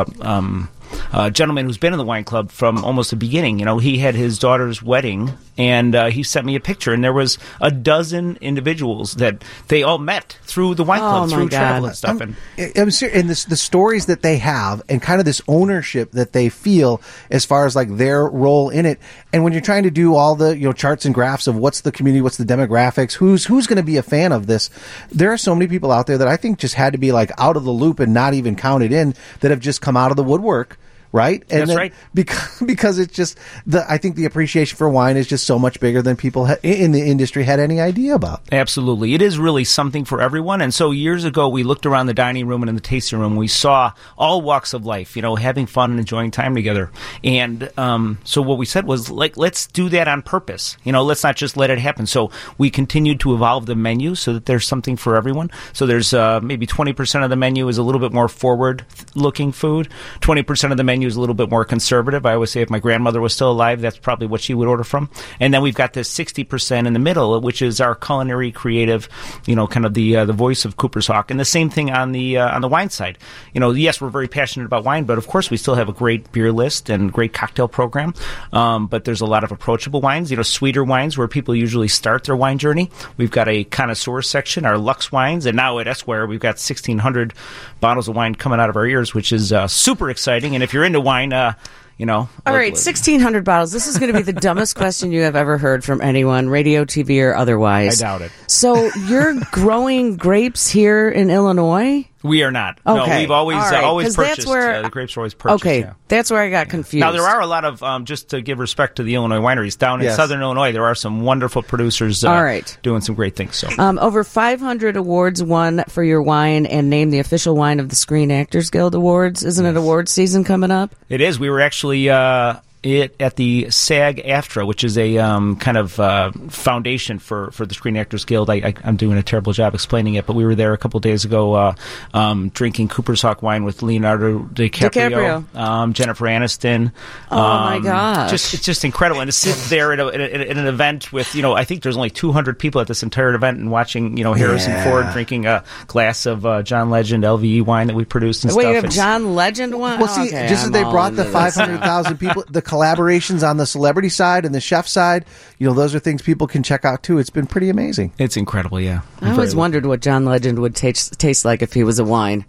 a gentleman who's been in the wine club from almost the beginning. He had his daughter's wedding, and he sent me a picture, and there was a dozen individuals that they all met through the wine club, through travel and stuff. I'm serious, and the stories that they have, and kind of this ownership that they feel as far as like their role in it. And when you're trying to do all the charts and graphs of what's the community, what's the demographics, who's going to be a fan of this, there are so many people out there that I think just had to be like out of the loop and not even counted in, that have just come out of the woodwork. Right? And that's right. Because it's just I think the appreciation for wine is just so much bigger than people in the industry had any idea about. Absolutely. It is really something for everyone. And so years ago, we looked around the dining room and in the tasting room. We saw all walks of life, having fun and enjoying time together. And so what we said was, let's do that on purpose. Let's not just let it happen. So we continued to evolve the menu so that there's something for everyone. So there's maybe 20% of the menu is a little bit more forward-looking food. 20% of the menu is a little bit more conservative. I always say if my grandmother was still alive, that's probably what she would order from. And then we've got this 60% in the middle, which is our culinary, creative, kind of the voice of Cooper's Hawk. And the same thing on the wine side. Yes, we're very passionate about wine, but of course we still have a great beer list and great cocktail program. But there's a lot of approachable wines, sweeter wines where people usually start their wine journey. We've got a connoisseur section, our Lux wines, and now at Esquire we've got 1,600 bottles of wine coming out of our ears, which is super exciting. And if you're into wine, all right, 1,600 bottles. This is going to be the dumbest question you have ever heard from anyone, radio, TV, or otherwise. I doubt it. So you're growing grapes here in Illinois? We are not. Okay. No, we've always always purchased. The grapes are always purchased. Okay, yeah. That's where I got confused. Now, there are a lot of, just to give respect to the Illinois wineries, down in southern Illinois, there are some wonderful producers doing some great things. So, over 500 awards won for your wine and named the official wine of the Screen Actors Guild Awards. Isn't it awards season coming up? It is. We were actually at the SAG-AFTRA, which is a kind of foundation for the Screen Actors Guild. I'm doing a terrible job explaining it, but we were there a couple of days ago drinking Cooper's Hawk wine with Leonardo DiCaprio. Jennifer Aniston. Oh, my gosh. It's just incredible. And to sit there at an event with, I think there's only 200 people at this entire event and watching, Harrison Ford drinking a glass of John Legend LVE wine that we produced and stuff. Wait, you have John Legend wine? Well, see, just as they brought the 500,000 people, the collaborations on the celebrity side and the chef side, those are things people can check out too. It's been pretty amazing. It's incredible, yeah. I always wondered what John Legend would taste like if he was a wine.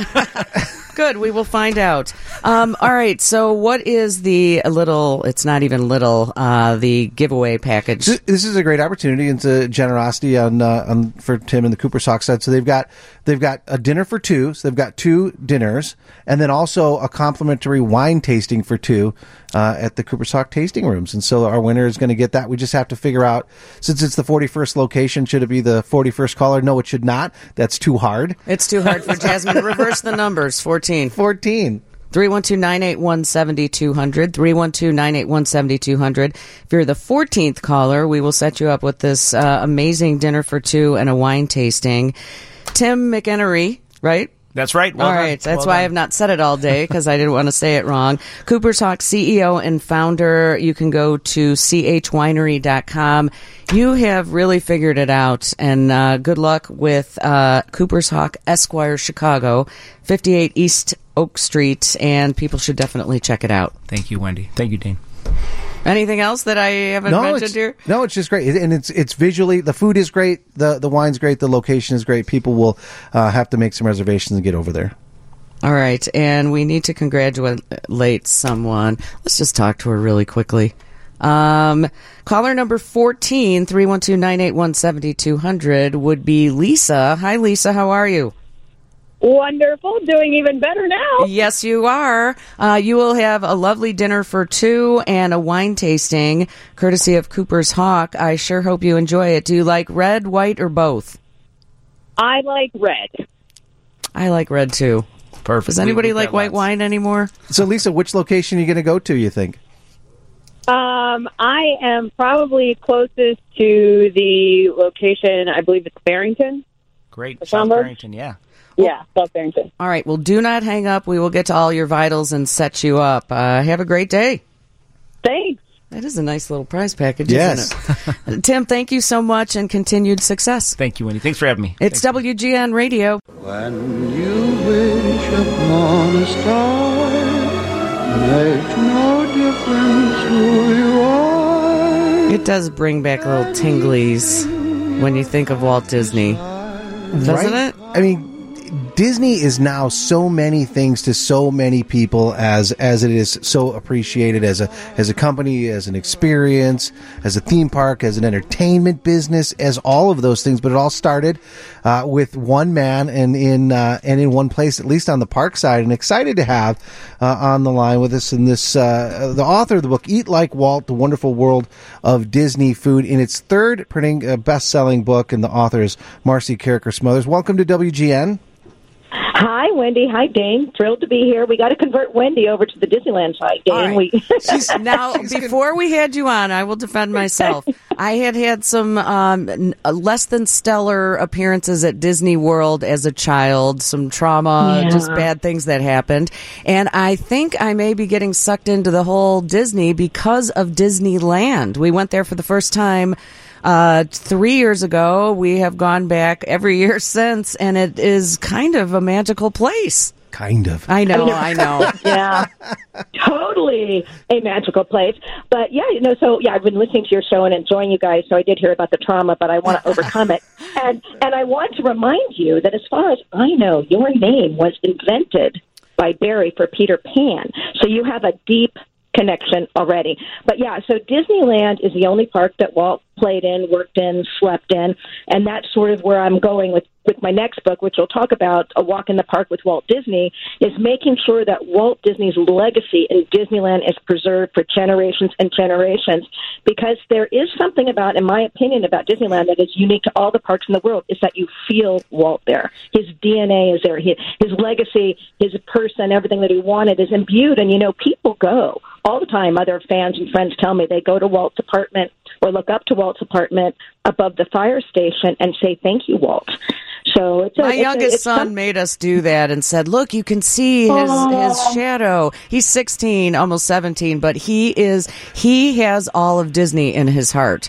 Good, we will find out. All right, so what is it's not even little, the giveaway package? This is a great opportunity and it's a generosity for Tim and the Cooper's Hawk side. So they've got a dinner for two, so they've got 2 dinners, and then also a complimentary wine tasting for 2 at the Cooper's Hawk tasting rooms. And so our winner is going to get that. We just have to figure out, since it's the 41st location, should it be the 41st caller? No, it should not. That's too hard. It's too hard for Jasmine. Reverse the numbers. 14. 312-981-7200. 312-981-7200. If you're the 14th caller, we will set you up with this amazing dinner for 2 and a wine tasting. Tim McEnery, right? That's right. Well all done. right. That's well why done. I have not said it all day, because I didn't want to say it wrong. Cooper's Hawk CEO and founder. You can go to chwinery.com. You have really figured it out, and good luck with Cooper's Hawk Esquire Chicago, 58 East Oak Street, and people should definitely check it out. Thank you, Wendy. Thank you, Dean. Anything else that I haven't mentioned here? No, it's just great. And it's visually, the food is great, the wine's great, the location is great. People will have to make some reservations and get over there. All right, and we need to congratulate someone. Let's just talk to her really quickly. Caller number 14, 312-981-7200 would be Lisa. Hi, Lisa. How are you? Wonderful. Doing even better now. Yes, you are. You will have a lovely dinner for 2 and a wine tasting, courtesy of Cooper's Hawk. I sure hope you enjoy it. Do you like red, white, or both? I like red. I like red, too. Perfect. Does anybody We've like got white lots. wine anymore? So, Lisa, which location are you going to go to, you think? I am probably closest to the location, I believe it's Barrington. Great. South Schaumburg? Barrington, yeah. Yeah, South Barrington. All right. Well, do not hang up. We will get to all your vitals and set you up. Have a great day. Thanks. That is a nice little prize package, Yes. isn't it? Tim, thank you so much and continued success. Thank you, Wendy. Thanks for having me. It's Thanks. WGN Radio. When you wish upon a star, makes no difference who you are. It does bring back little tinglies when you think of Walt Disney, doesn't it? I mean, Disney is now so many things to so many people as it is so appreciated as a company, as an experience, as a theme park, as an entertainment business, as all of those things. But it all started with one man and in one place, at least on the park side. And excited to have on the line with us in this the author of the book Eat Like Walt: The Wonderful World of Disney Food, in its third printing best-selling book, and the author is Marcy Carricker Smothers. Welcome to WGN. Hi, Wendy. Hi, Dane. Thrilled to be here. We got to convert Wendy over to the Disneyland side, Dane. All right. Now, before we had you on, I will defend myself. I had some less than stellar appearances at Disney World as a child, some trauma, just bad things that happened. And I think I may be getting sucked into the whole Disney because of Disneyland. We went there for the first time 3 years ago. We have gone back every year since, and it is kind of a magical place. Kind of. I know. Yeah, totally a magical place. But yeah, I've been listening to your show and enjoying you guys. So I did hear about the trauma, but I want to overcome it. And I want to remind you that as far as I know, your name was invented by Barry for Peter Pan. So you have a deep connection already. But yeah, so Disneyland is the only park that Walt played in, worked in, slept in, and that's sort of where I'm going with my next book, which we'll talk about, A Walk in the Park with Walt Disney, is making sure that Walt Disney's legacy in Disneyland is preserved for generations and generations, because there is something about, in my opinion, about Disneyland that is unique to all the parks in the world, is that you feel Walt there. His DNA is there. His legacy, his person, everything that he wanted is imbued, and, people go all the time. Other fans and friends tell me they go to Walt's apartment or look up to Walt's apartment above the fire station and say, "Thank you, Walt." So my youngest son made us do that and said, "Look, you can see his shadow." He's 16, almost 17, but he has all of Disney in his heart,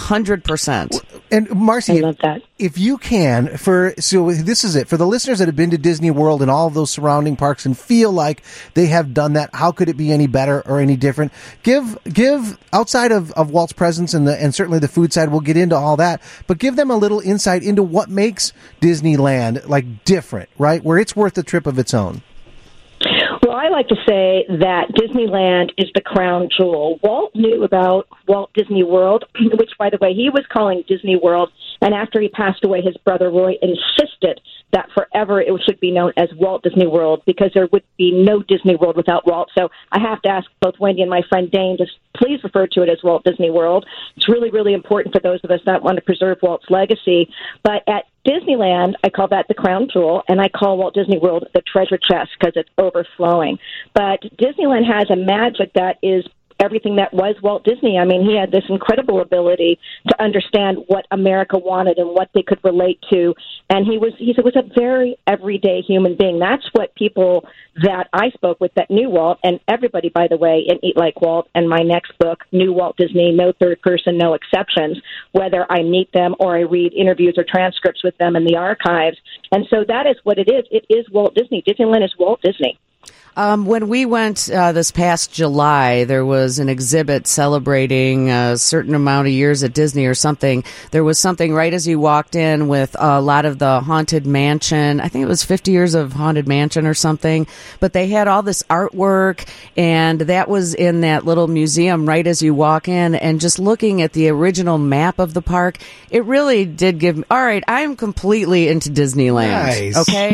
100%. And Marcy, I love that. If you can, this is it for the listeners that have been to Disney World and all of those surrounding parks and feel like they have done that. How could it be any better or any different? Give outside of Walt's presence and certainly the food side. We'll get into all that, but give them a little insight into what makes Disneyland different, right? Where it's worth a trip of its own. Well, I like to say that Disneyland is the crown jewel. Walt knew about Walt Disney World, which, by the way, he was calling Disney World, and after he passed away, his brother Roy insisted that forever it should be known as Walt Disney World, because there would be no Disney World without Walt. So I have to ask both Wendy and my friend Dane to please refer to it as Walt Disney World. It's really, really important for those of us that want to preserve Walt's legacy. But at Disneyland, I call that the crown jewel, and I call Walt Disney World the treasure chest because it's overflowing. But Disneyland has a magic that is everything that was Walt Disney. I mean, he had this incredible ability to understand what America wanted and what they could relate to. And he was a very everyday human being. That's what people that I spoke with that knew Walt, and everybody, by the way, in Eat Like Walt and my next book, knew Walt Disney, no third person, no exceptions, whether I meet them or I read interviews or transcripts with them in the archives. And so that is what it is. It is Walt Disney. Disneyland is Walt Disney. When we went this past July, there was an exhibit celebrating a certain amount of years at Disney or something. There was something right as you walked in with a lot of the Haunted Mansion. I think it was 50 years of Haunted Mansion or something. But they had all this artwork, and that was in that little museum right as you walk in. And just looking at the original map of the park, it really did give me, all right, I'm completely into Disneyland. Nice. Okay?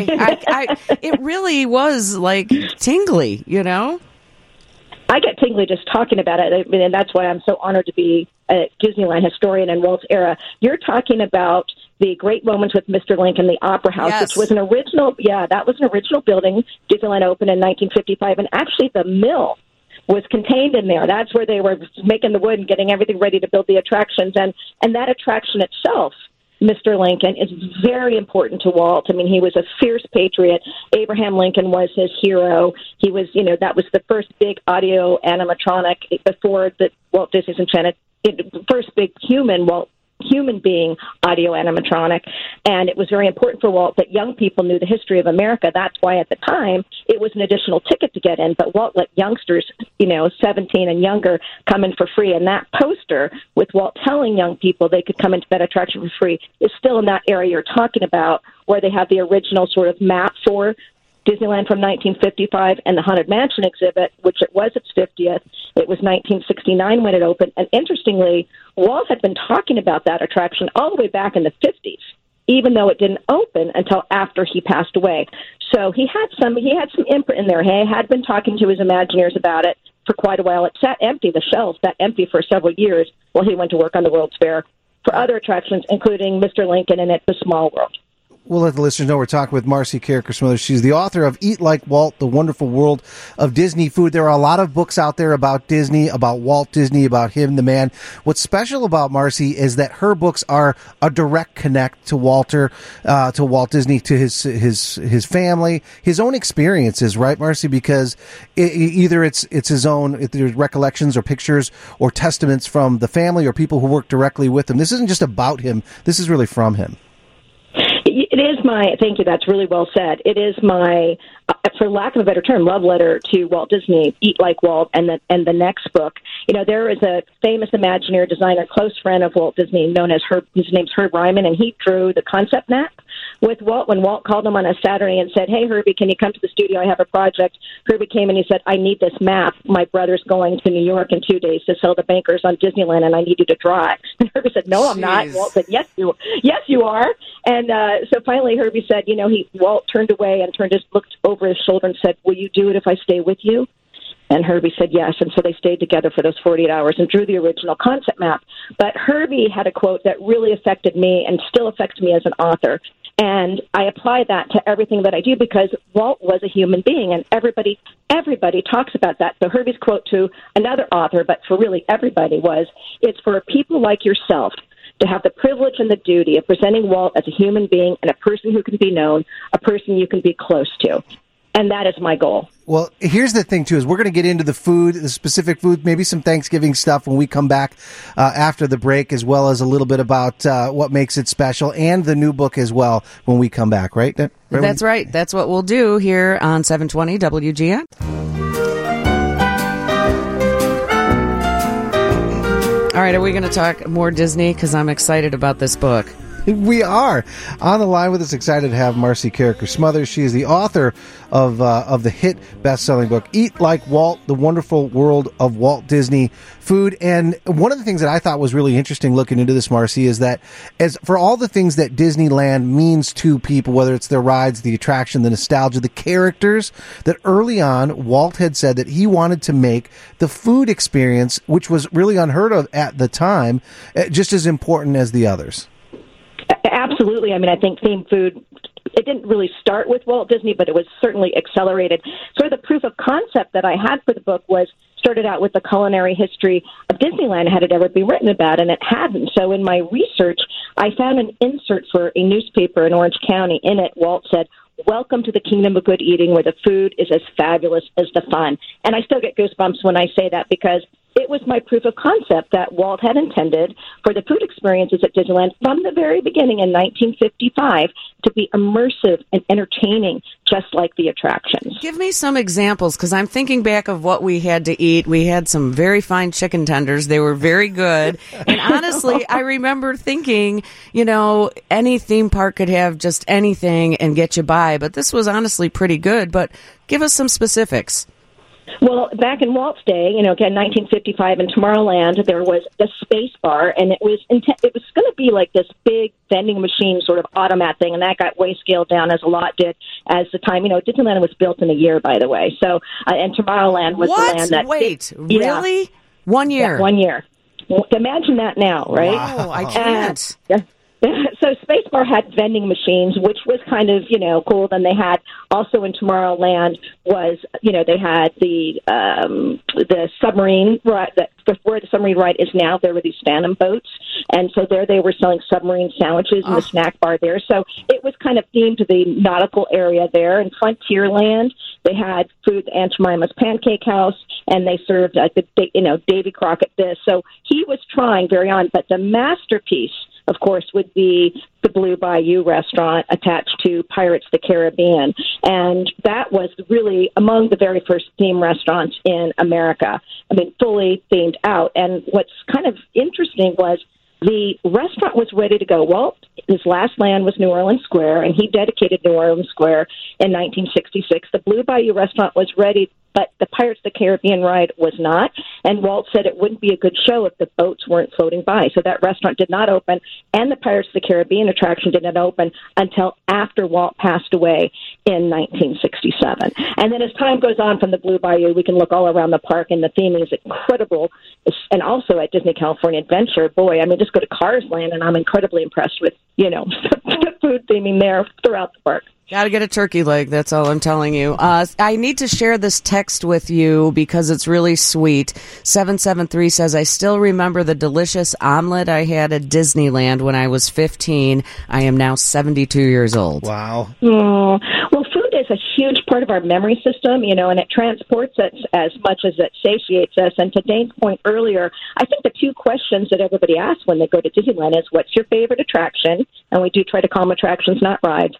It really was tingly, I get tingly just talking about it, and that's why I'm so honored to be a Disneyland historian in Walt's era. You're talking about the Great Moments with Mr. Lincoln, the Opera House, Yes. which was an original, that was an original building. Disneyland opened in 1955, and actually the mill was contained in there. That's where they were making the wood and getting everything ready to build the attractions. And that attraction itself, Mr. Lincoln, is very important to Walt. I mean, he was a fierce patriot. Abraham Lincoln was his hero. He was, that was the first big audio animatronic before the Walt Disney's Enchanted, first big human being audio animatronic, and it was very important for Walt that young people knew the history of America. That's why at the time it was an additional ticket to get in, but Walt let youngsters, 17 and younger, come in for free, and that poster with Walt telling young people they could come into that attraction for free is still in that area you're talking about, where they have the original sort of map for Disneyland from 1955 and the Haunted Mansion exhibit, which it was its 50th. It was 1969 when it opened. And interestingly, Walt had been talking about that attraction all the way back in the 50s, even though it didn't open until after he passed away. So he had some imprint in there. He had been talking to his Imagineers about it for quite a while. It sat empty, the shelf sat empty for several years while he went to work on the World's Fair for other attractions, including Mr. Lincoln and It's a Small World. We'll let the listeners know we're talking with Marcy Carricker Smothers. She's the author of Eat Like Walt, The Wonderful World of Disney Food. There are a lot of books out there about Disney, about Walt Disney, about him, the man. What's special about Marcy is that her books are a direct connect to Walt Disney, to his family, his own experiences, right, Marcy? Because either it's his own, there's recollections or pictures or testaments from the family or people who work directly with him. This isn't just about him. This is really from him. It is thank you, that's really well said. It is my, for lack of a better term, love letter to Walt Disney, Eat Like Walt, and the next book. There is a famous Imagineer designer, close friend of Walt Disney, known as his name's Herb Ryman, and he drew the concept map with Walt. When Walt called him on a Saturday and said, "Hey, Herbie, can you come to the studio? I have a project." Herbie came and he said, "I need this map. My brother's going to New York in 2 days to sell the bankers on Disneyland, and I need you to draw it." And Herbie said, "No, I'm not." Walt said, "Yes, you are." And so finally, Herbie said, Walt turned away and looked over his shoulder and said, "Will you do it if I stay with you?" And Herbie said yes, and so they stayed together for those 48 hours and drew the original concept map. But Herbie had a quote that really affected me and still affects me as an author, and I apply that to everything that I do because Walt was a human being, and everybody talks about that. So Herbie's quote to another author, but for really everybody, was, "It's for people like yourself to have the privilege and the duty of presenting Walt as a human being and a person who can be known, a person you can be close to." And that is my goal. Well, here's the thing, too, is we're going to get into the food, the specific food, maybe some Thanksgiving stuff when we come back after the break, as well as a little bit about what makes it special and the new book as well when we come back, right? That's right. That's what we'll do here on 720 WGN. All right, are we going to talk more Disney? Because I'm excited about this book. We are. On the line with us, excited to have Marcy Carricker Smothers. She is the author of the hit best-selling book, Eat Like Walt, The Wonderful World of Walt Disney Food. And one of the things that I thought was really interesting looking into this, Marcy, is that as for all the things that Disneyland means to people, whether it's their rides, the attraction, the nostalgia, the characters, that early on, Walt had said that he wanted to make the food experience, which was really unheard of at the time, just as important as the others. Absolutely. I mean, I think themed food, it didn't really start with Walt Disney, but it was certainly accelerated. Sort of the proof of concept that I had for the book started out with the culinary history of Disneyland, had it ever been written about, and it hadn't. So in my research, I found an insert for a newspaper in Orange County. In it, Walt said, "Welcome to the kingdom of good eating, where the food is as fabulous as the fun." And I still get goosebumps when I say that, because it was my proof of concept that Walt had intended for the food experiences at Disneyland from the very beginning in 1955 to be immersive and entertaining, just like the attractions. Give me some examples, because I'm thinking back of what we had to eat. We had some very fine chicken tenders. They were very good. And honestly, I remember thinking, any theme park could have just anything and get you by. But this was honestly pretty good. But give us some specifics. Well, back in Walt's day, again, 1955 in Tomorrowland, there was the Space Bar, and it was going to be like this big vending machine sort of automat thing, and that got way scaled down, as a lot did, as the time. Disneyland was built in a year, by the way. So, and Tomorrowland was the land that. Wait, really? 1 year? Yeah, 1 year. Imagine that now, right? Wow, I can't. So Spacebar had vending machines, which was kind of, cool. Then they had also in Tomorrowland was, they had the submarine ride, where the submarine ride is now. There were these Phantom boats. And so there they were selling submarine sandwiches in the snack bar there. So it was kind of themed to the nautical area there. In Frontierland, they had food, Aunt Jemima's Pancake House, and they served Davy Crockett this. So he was trying very on, but the masterpiece, of course, would be the Blue Bayou restaurant attached to Pirates of the Caribbean. And that was really among the very first theme restaurants in America. I mean, fully themed out. And what's kind of interesting was the restaurant was ready to go. Walt, his last land was New Orleans Square, and he dedicated New Orleans Square in 1966. The Blue Bayou restaurant was ready, but the Pirates of the Caribbean ride was not. And Walt said it wouldn't be a good show if the boats weren't floating by. So that restaurant did not open, and the Pirates of the Caribbean attraction did not open until after Walt passed away in 1967. And then as time goes on from the Blue Bayou, we can look all around the park, and the theming is incredible. And also at Disney California Adventure, boy, I mean, just go to Cars Land, and I'm incredibly impressed with, the food theming there throughout the park. Got to get a turkey leg. That's all I'm telling you. I need to share this text with you because it's really sweet. 773 says, I still remember the delicious omelet I had at Disneyland when I was 15. I am now 72 years old. Wow. Well, food is a huge part of our memory system, and it transports us as much as it satiates us. And to Dane's point earlier, I think the two questions that everybody asks when they go to Disneyland is, what's your favorite attraction? And we do try to call them attractions, not rides.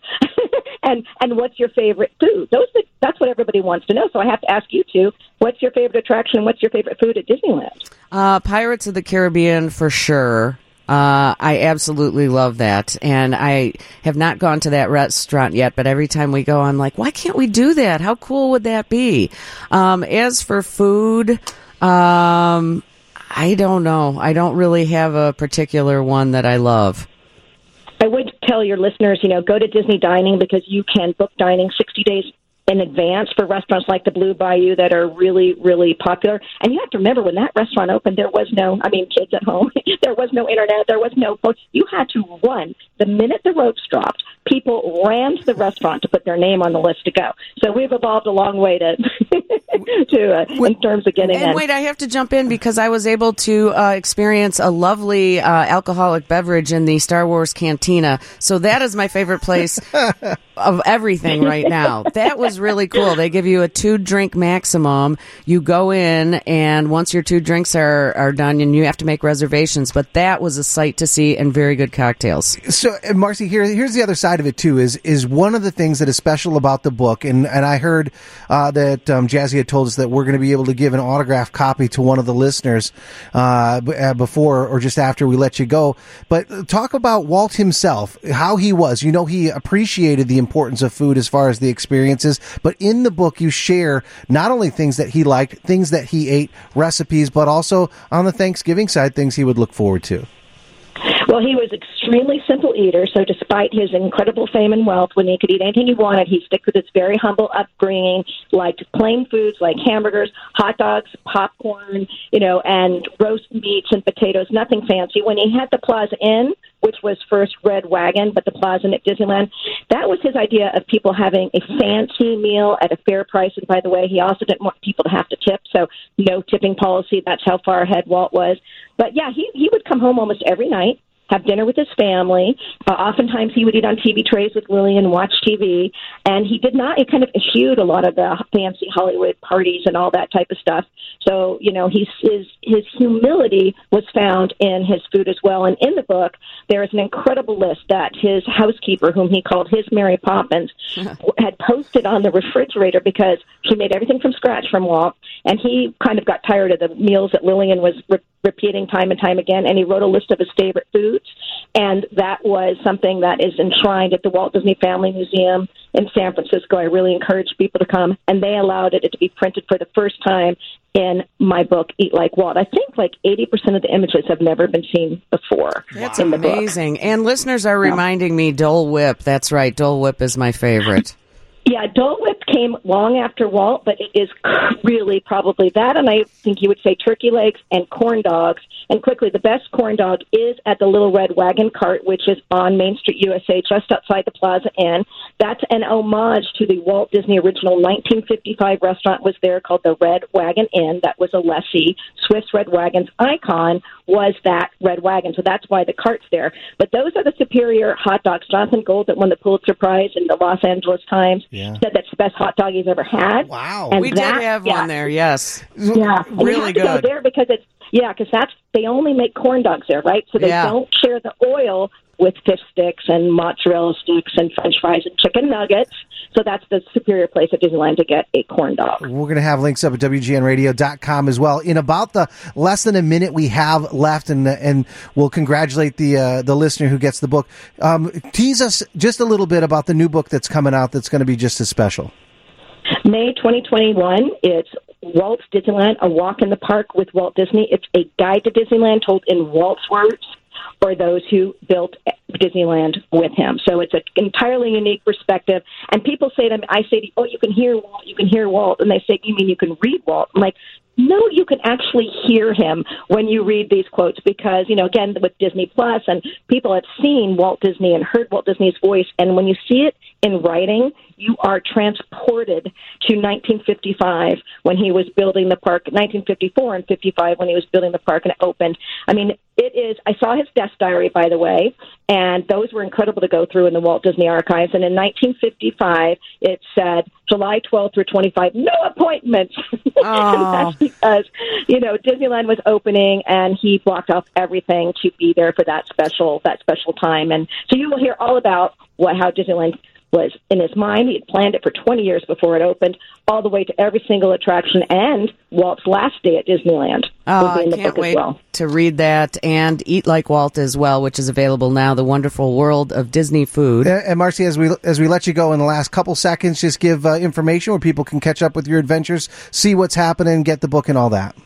And what's your favorite food? That's what everybody wants to know. So I have to ask you two, what's your favorite attraction? What's your favorite food at Disneyland? Pirates of the Caribbean for sure. I absolutely love that. And I have not gone to that restaurant yet, but every time we go, I'm like, why can't we do that? How cool would that be? As for food, I don't know. I don't really have a particular one that I love. I would tell your listeners, go to Disney Dining because you can book dining 60 days in advance for restaurants like the Blue Bayou that are really, really popular. And you have to remember, when that restaurant opened, there was kids at home. There was no internet. There was no phone. You had to run. The minute the ropes dropped, people ran to the restaurant to put their name on the list to go. So we've evolved a long way in terms of getting in. And wait, I have to jump in because I was able to experience a lovely alcoholic beverage in the Star Wars Cantina. So that is my favorite place of everything right now. That was really cool. They give you a 2-drink maximum. You go in, and once your 2 drinks are done, and you have to make reservations. But that was a sight to see, and very good cocktails. So, Marcy, here's the other side of it too. Is one of the things that is special about the book, and I heard that Jazzy had told us that we're going to be able to give an autographed copy to one of the listeners before or just after we let you go. But talk about Walt himself, how he was. He appreciated the importance of food as far as the experiences. But in the book, you share not only things that he liked, things that he ate, recipes, but also on the Thanksgiving side, things he would look forward to. Well, he was extremely simple eater, so despite his incredible fame and wealth, when he could eat anything he wanted, he stuck with his very humble upbringing, liked plain foods like hamburgers, hot dogs, popcorn, and roast meats and potatoes, nothing fancy. When he had the Plaza Inn, which was first Red Wagon, but the Plaza Inn at Disneyland, that was his idea of people having a fancy meal at a fair price. And by the way, he also didn't want people to have to tip, so no tipping policy. That's how far ahead Walt was. But yeah, he would come home almost every night, have dinner with his family. Oftentimes he would eat on TV trays with Lillian, watch TV. And he kind of eschewed a lot of the fancy Hollywood parties and all that type of stuff. So, his humility was found in his food as well. And in the book, there is an incredible list that his housekeeper, whom he called his Mary Poppins, had posted on the refrigerator because she made everything from scratch from Walt. And he kind of got tired of the meals that Lillian was repeating time and time again, and he wrote a list of his favorite foods, and that was something that is enshrined at the Walt Disney Family Museum in San Francisco. I really encourage people to come, and they allowed it to be printed for the first time in my book, Eat Like Walt. I think 80% of the images have never been seen before. That's amazing. And listeners are reminding me Dole Whip. That's right, Dole Whip is my favorite. Yeah, Dole Whip came long after Walt, but it is really probably that, and I think you would say turkey legs and corn dogs. And quickly, the best corn dog is at the Little Red Wagon Cart, which is on Main Street, USA, just outside the Plaza Inn. That's an homage to the Walt Disney original 1955 restaurant was there called the Red Wagon Inn. That was a lessee. Swift's Red Wagon's icon was that Red Wagon, so that's why the cart's there. But those are the superior hot dogs. Jonathan Gold that won the Pulitzer Prize in the Los Angeles Times said that's the best hot dog he's ever had. Wow. And We did have one there, yes. Yeah. And Really you have to go good. there because it's, they only make corn dogs there, right? So they don't share the oil with fish sticks and mozzarella sticks and French fries and chicken nuggets. So that's the superior place at Disneyland to get a corn dog. We're going to have links up at WGNradio.com as well. In about the less than a minute we have left, and we'll congratulate the listener who gets the book. Tease us just a little bit about the new book that's coming out that's going to be just as special. May 2021, it's Walt's Disneyland, A Walk in the Park with Walt Disney. It's a guide to Disneyland told in Walt's words for those who built Disneyland with him. So it's an entirely unique perspective. And people say to me, I say, oh, you can hear Walt, you can hear Walt. And they say, you mean you can read Walt? I'm like, no, you can actually hear him when you read these quotes because, again, with Disney Plus, and people have seen Walt Disney and heard Walt Disney's voice. And when you see it in writing, you are transported to 1955 when he was building the park, 1954 and 55 when he was building the park and it opened. I mean, it is, I saw his desk diary, by the way, and those were incredible to go through in the Walt Disney Archives. And in 1955, it said July 12th through 25, no appointments. That's because, Disneyland was opening and he blocked off everything to be there for that special time. And so you will hear all about how Disneyland was in his mind. He had planned it for 20 years before it opened, all the way to every single attraction and Walt's last day at Disneyland. Oh, I can't wait to read that and Eat Like Walt as well, which is available now, The Wonderful World of Disney Food. And Marcy, as we let you go in the last couple seconds, just give information where people can catch up with your adventures, see what's happening, get the book and all that.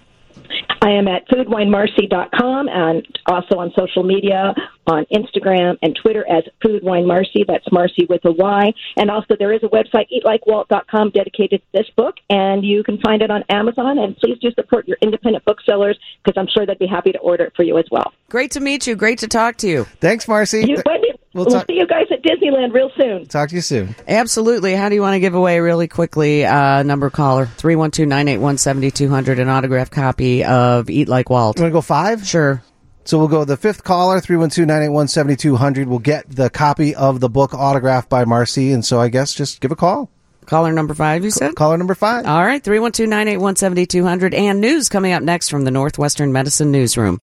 I am at foodwinemarcy.com and also on social media, on Instagram and Twitter as Food Wine Marcy. That's Marcy with a Y. And also there is a website, eatlikewalt.com, dedicated to this book, and you can find it on Amazon. And please do support your independent booksellers because I'm sure they'd be happy to order it for you as well. Great to meet you. Great to talk to you. Thanks, Marcy. We'll see you guys at Disneyland real soon. Talk to you soon. Absolutely. How do you want to give away really quickly? Number caller, 312-981-7200, an autographed copy of Eat Like Walt. You want to go 5? Sure. So we'll go the 5th caller, 312-981-7200. We'll get the copy of the book autographed by Marcy. And so I guess just give a call. Caller number 5, you said? Caller number 5. All right, 312-981-7200. And news coming up next from the Northwestern Medicine Newsroom.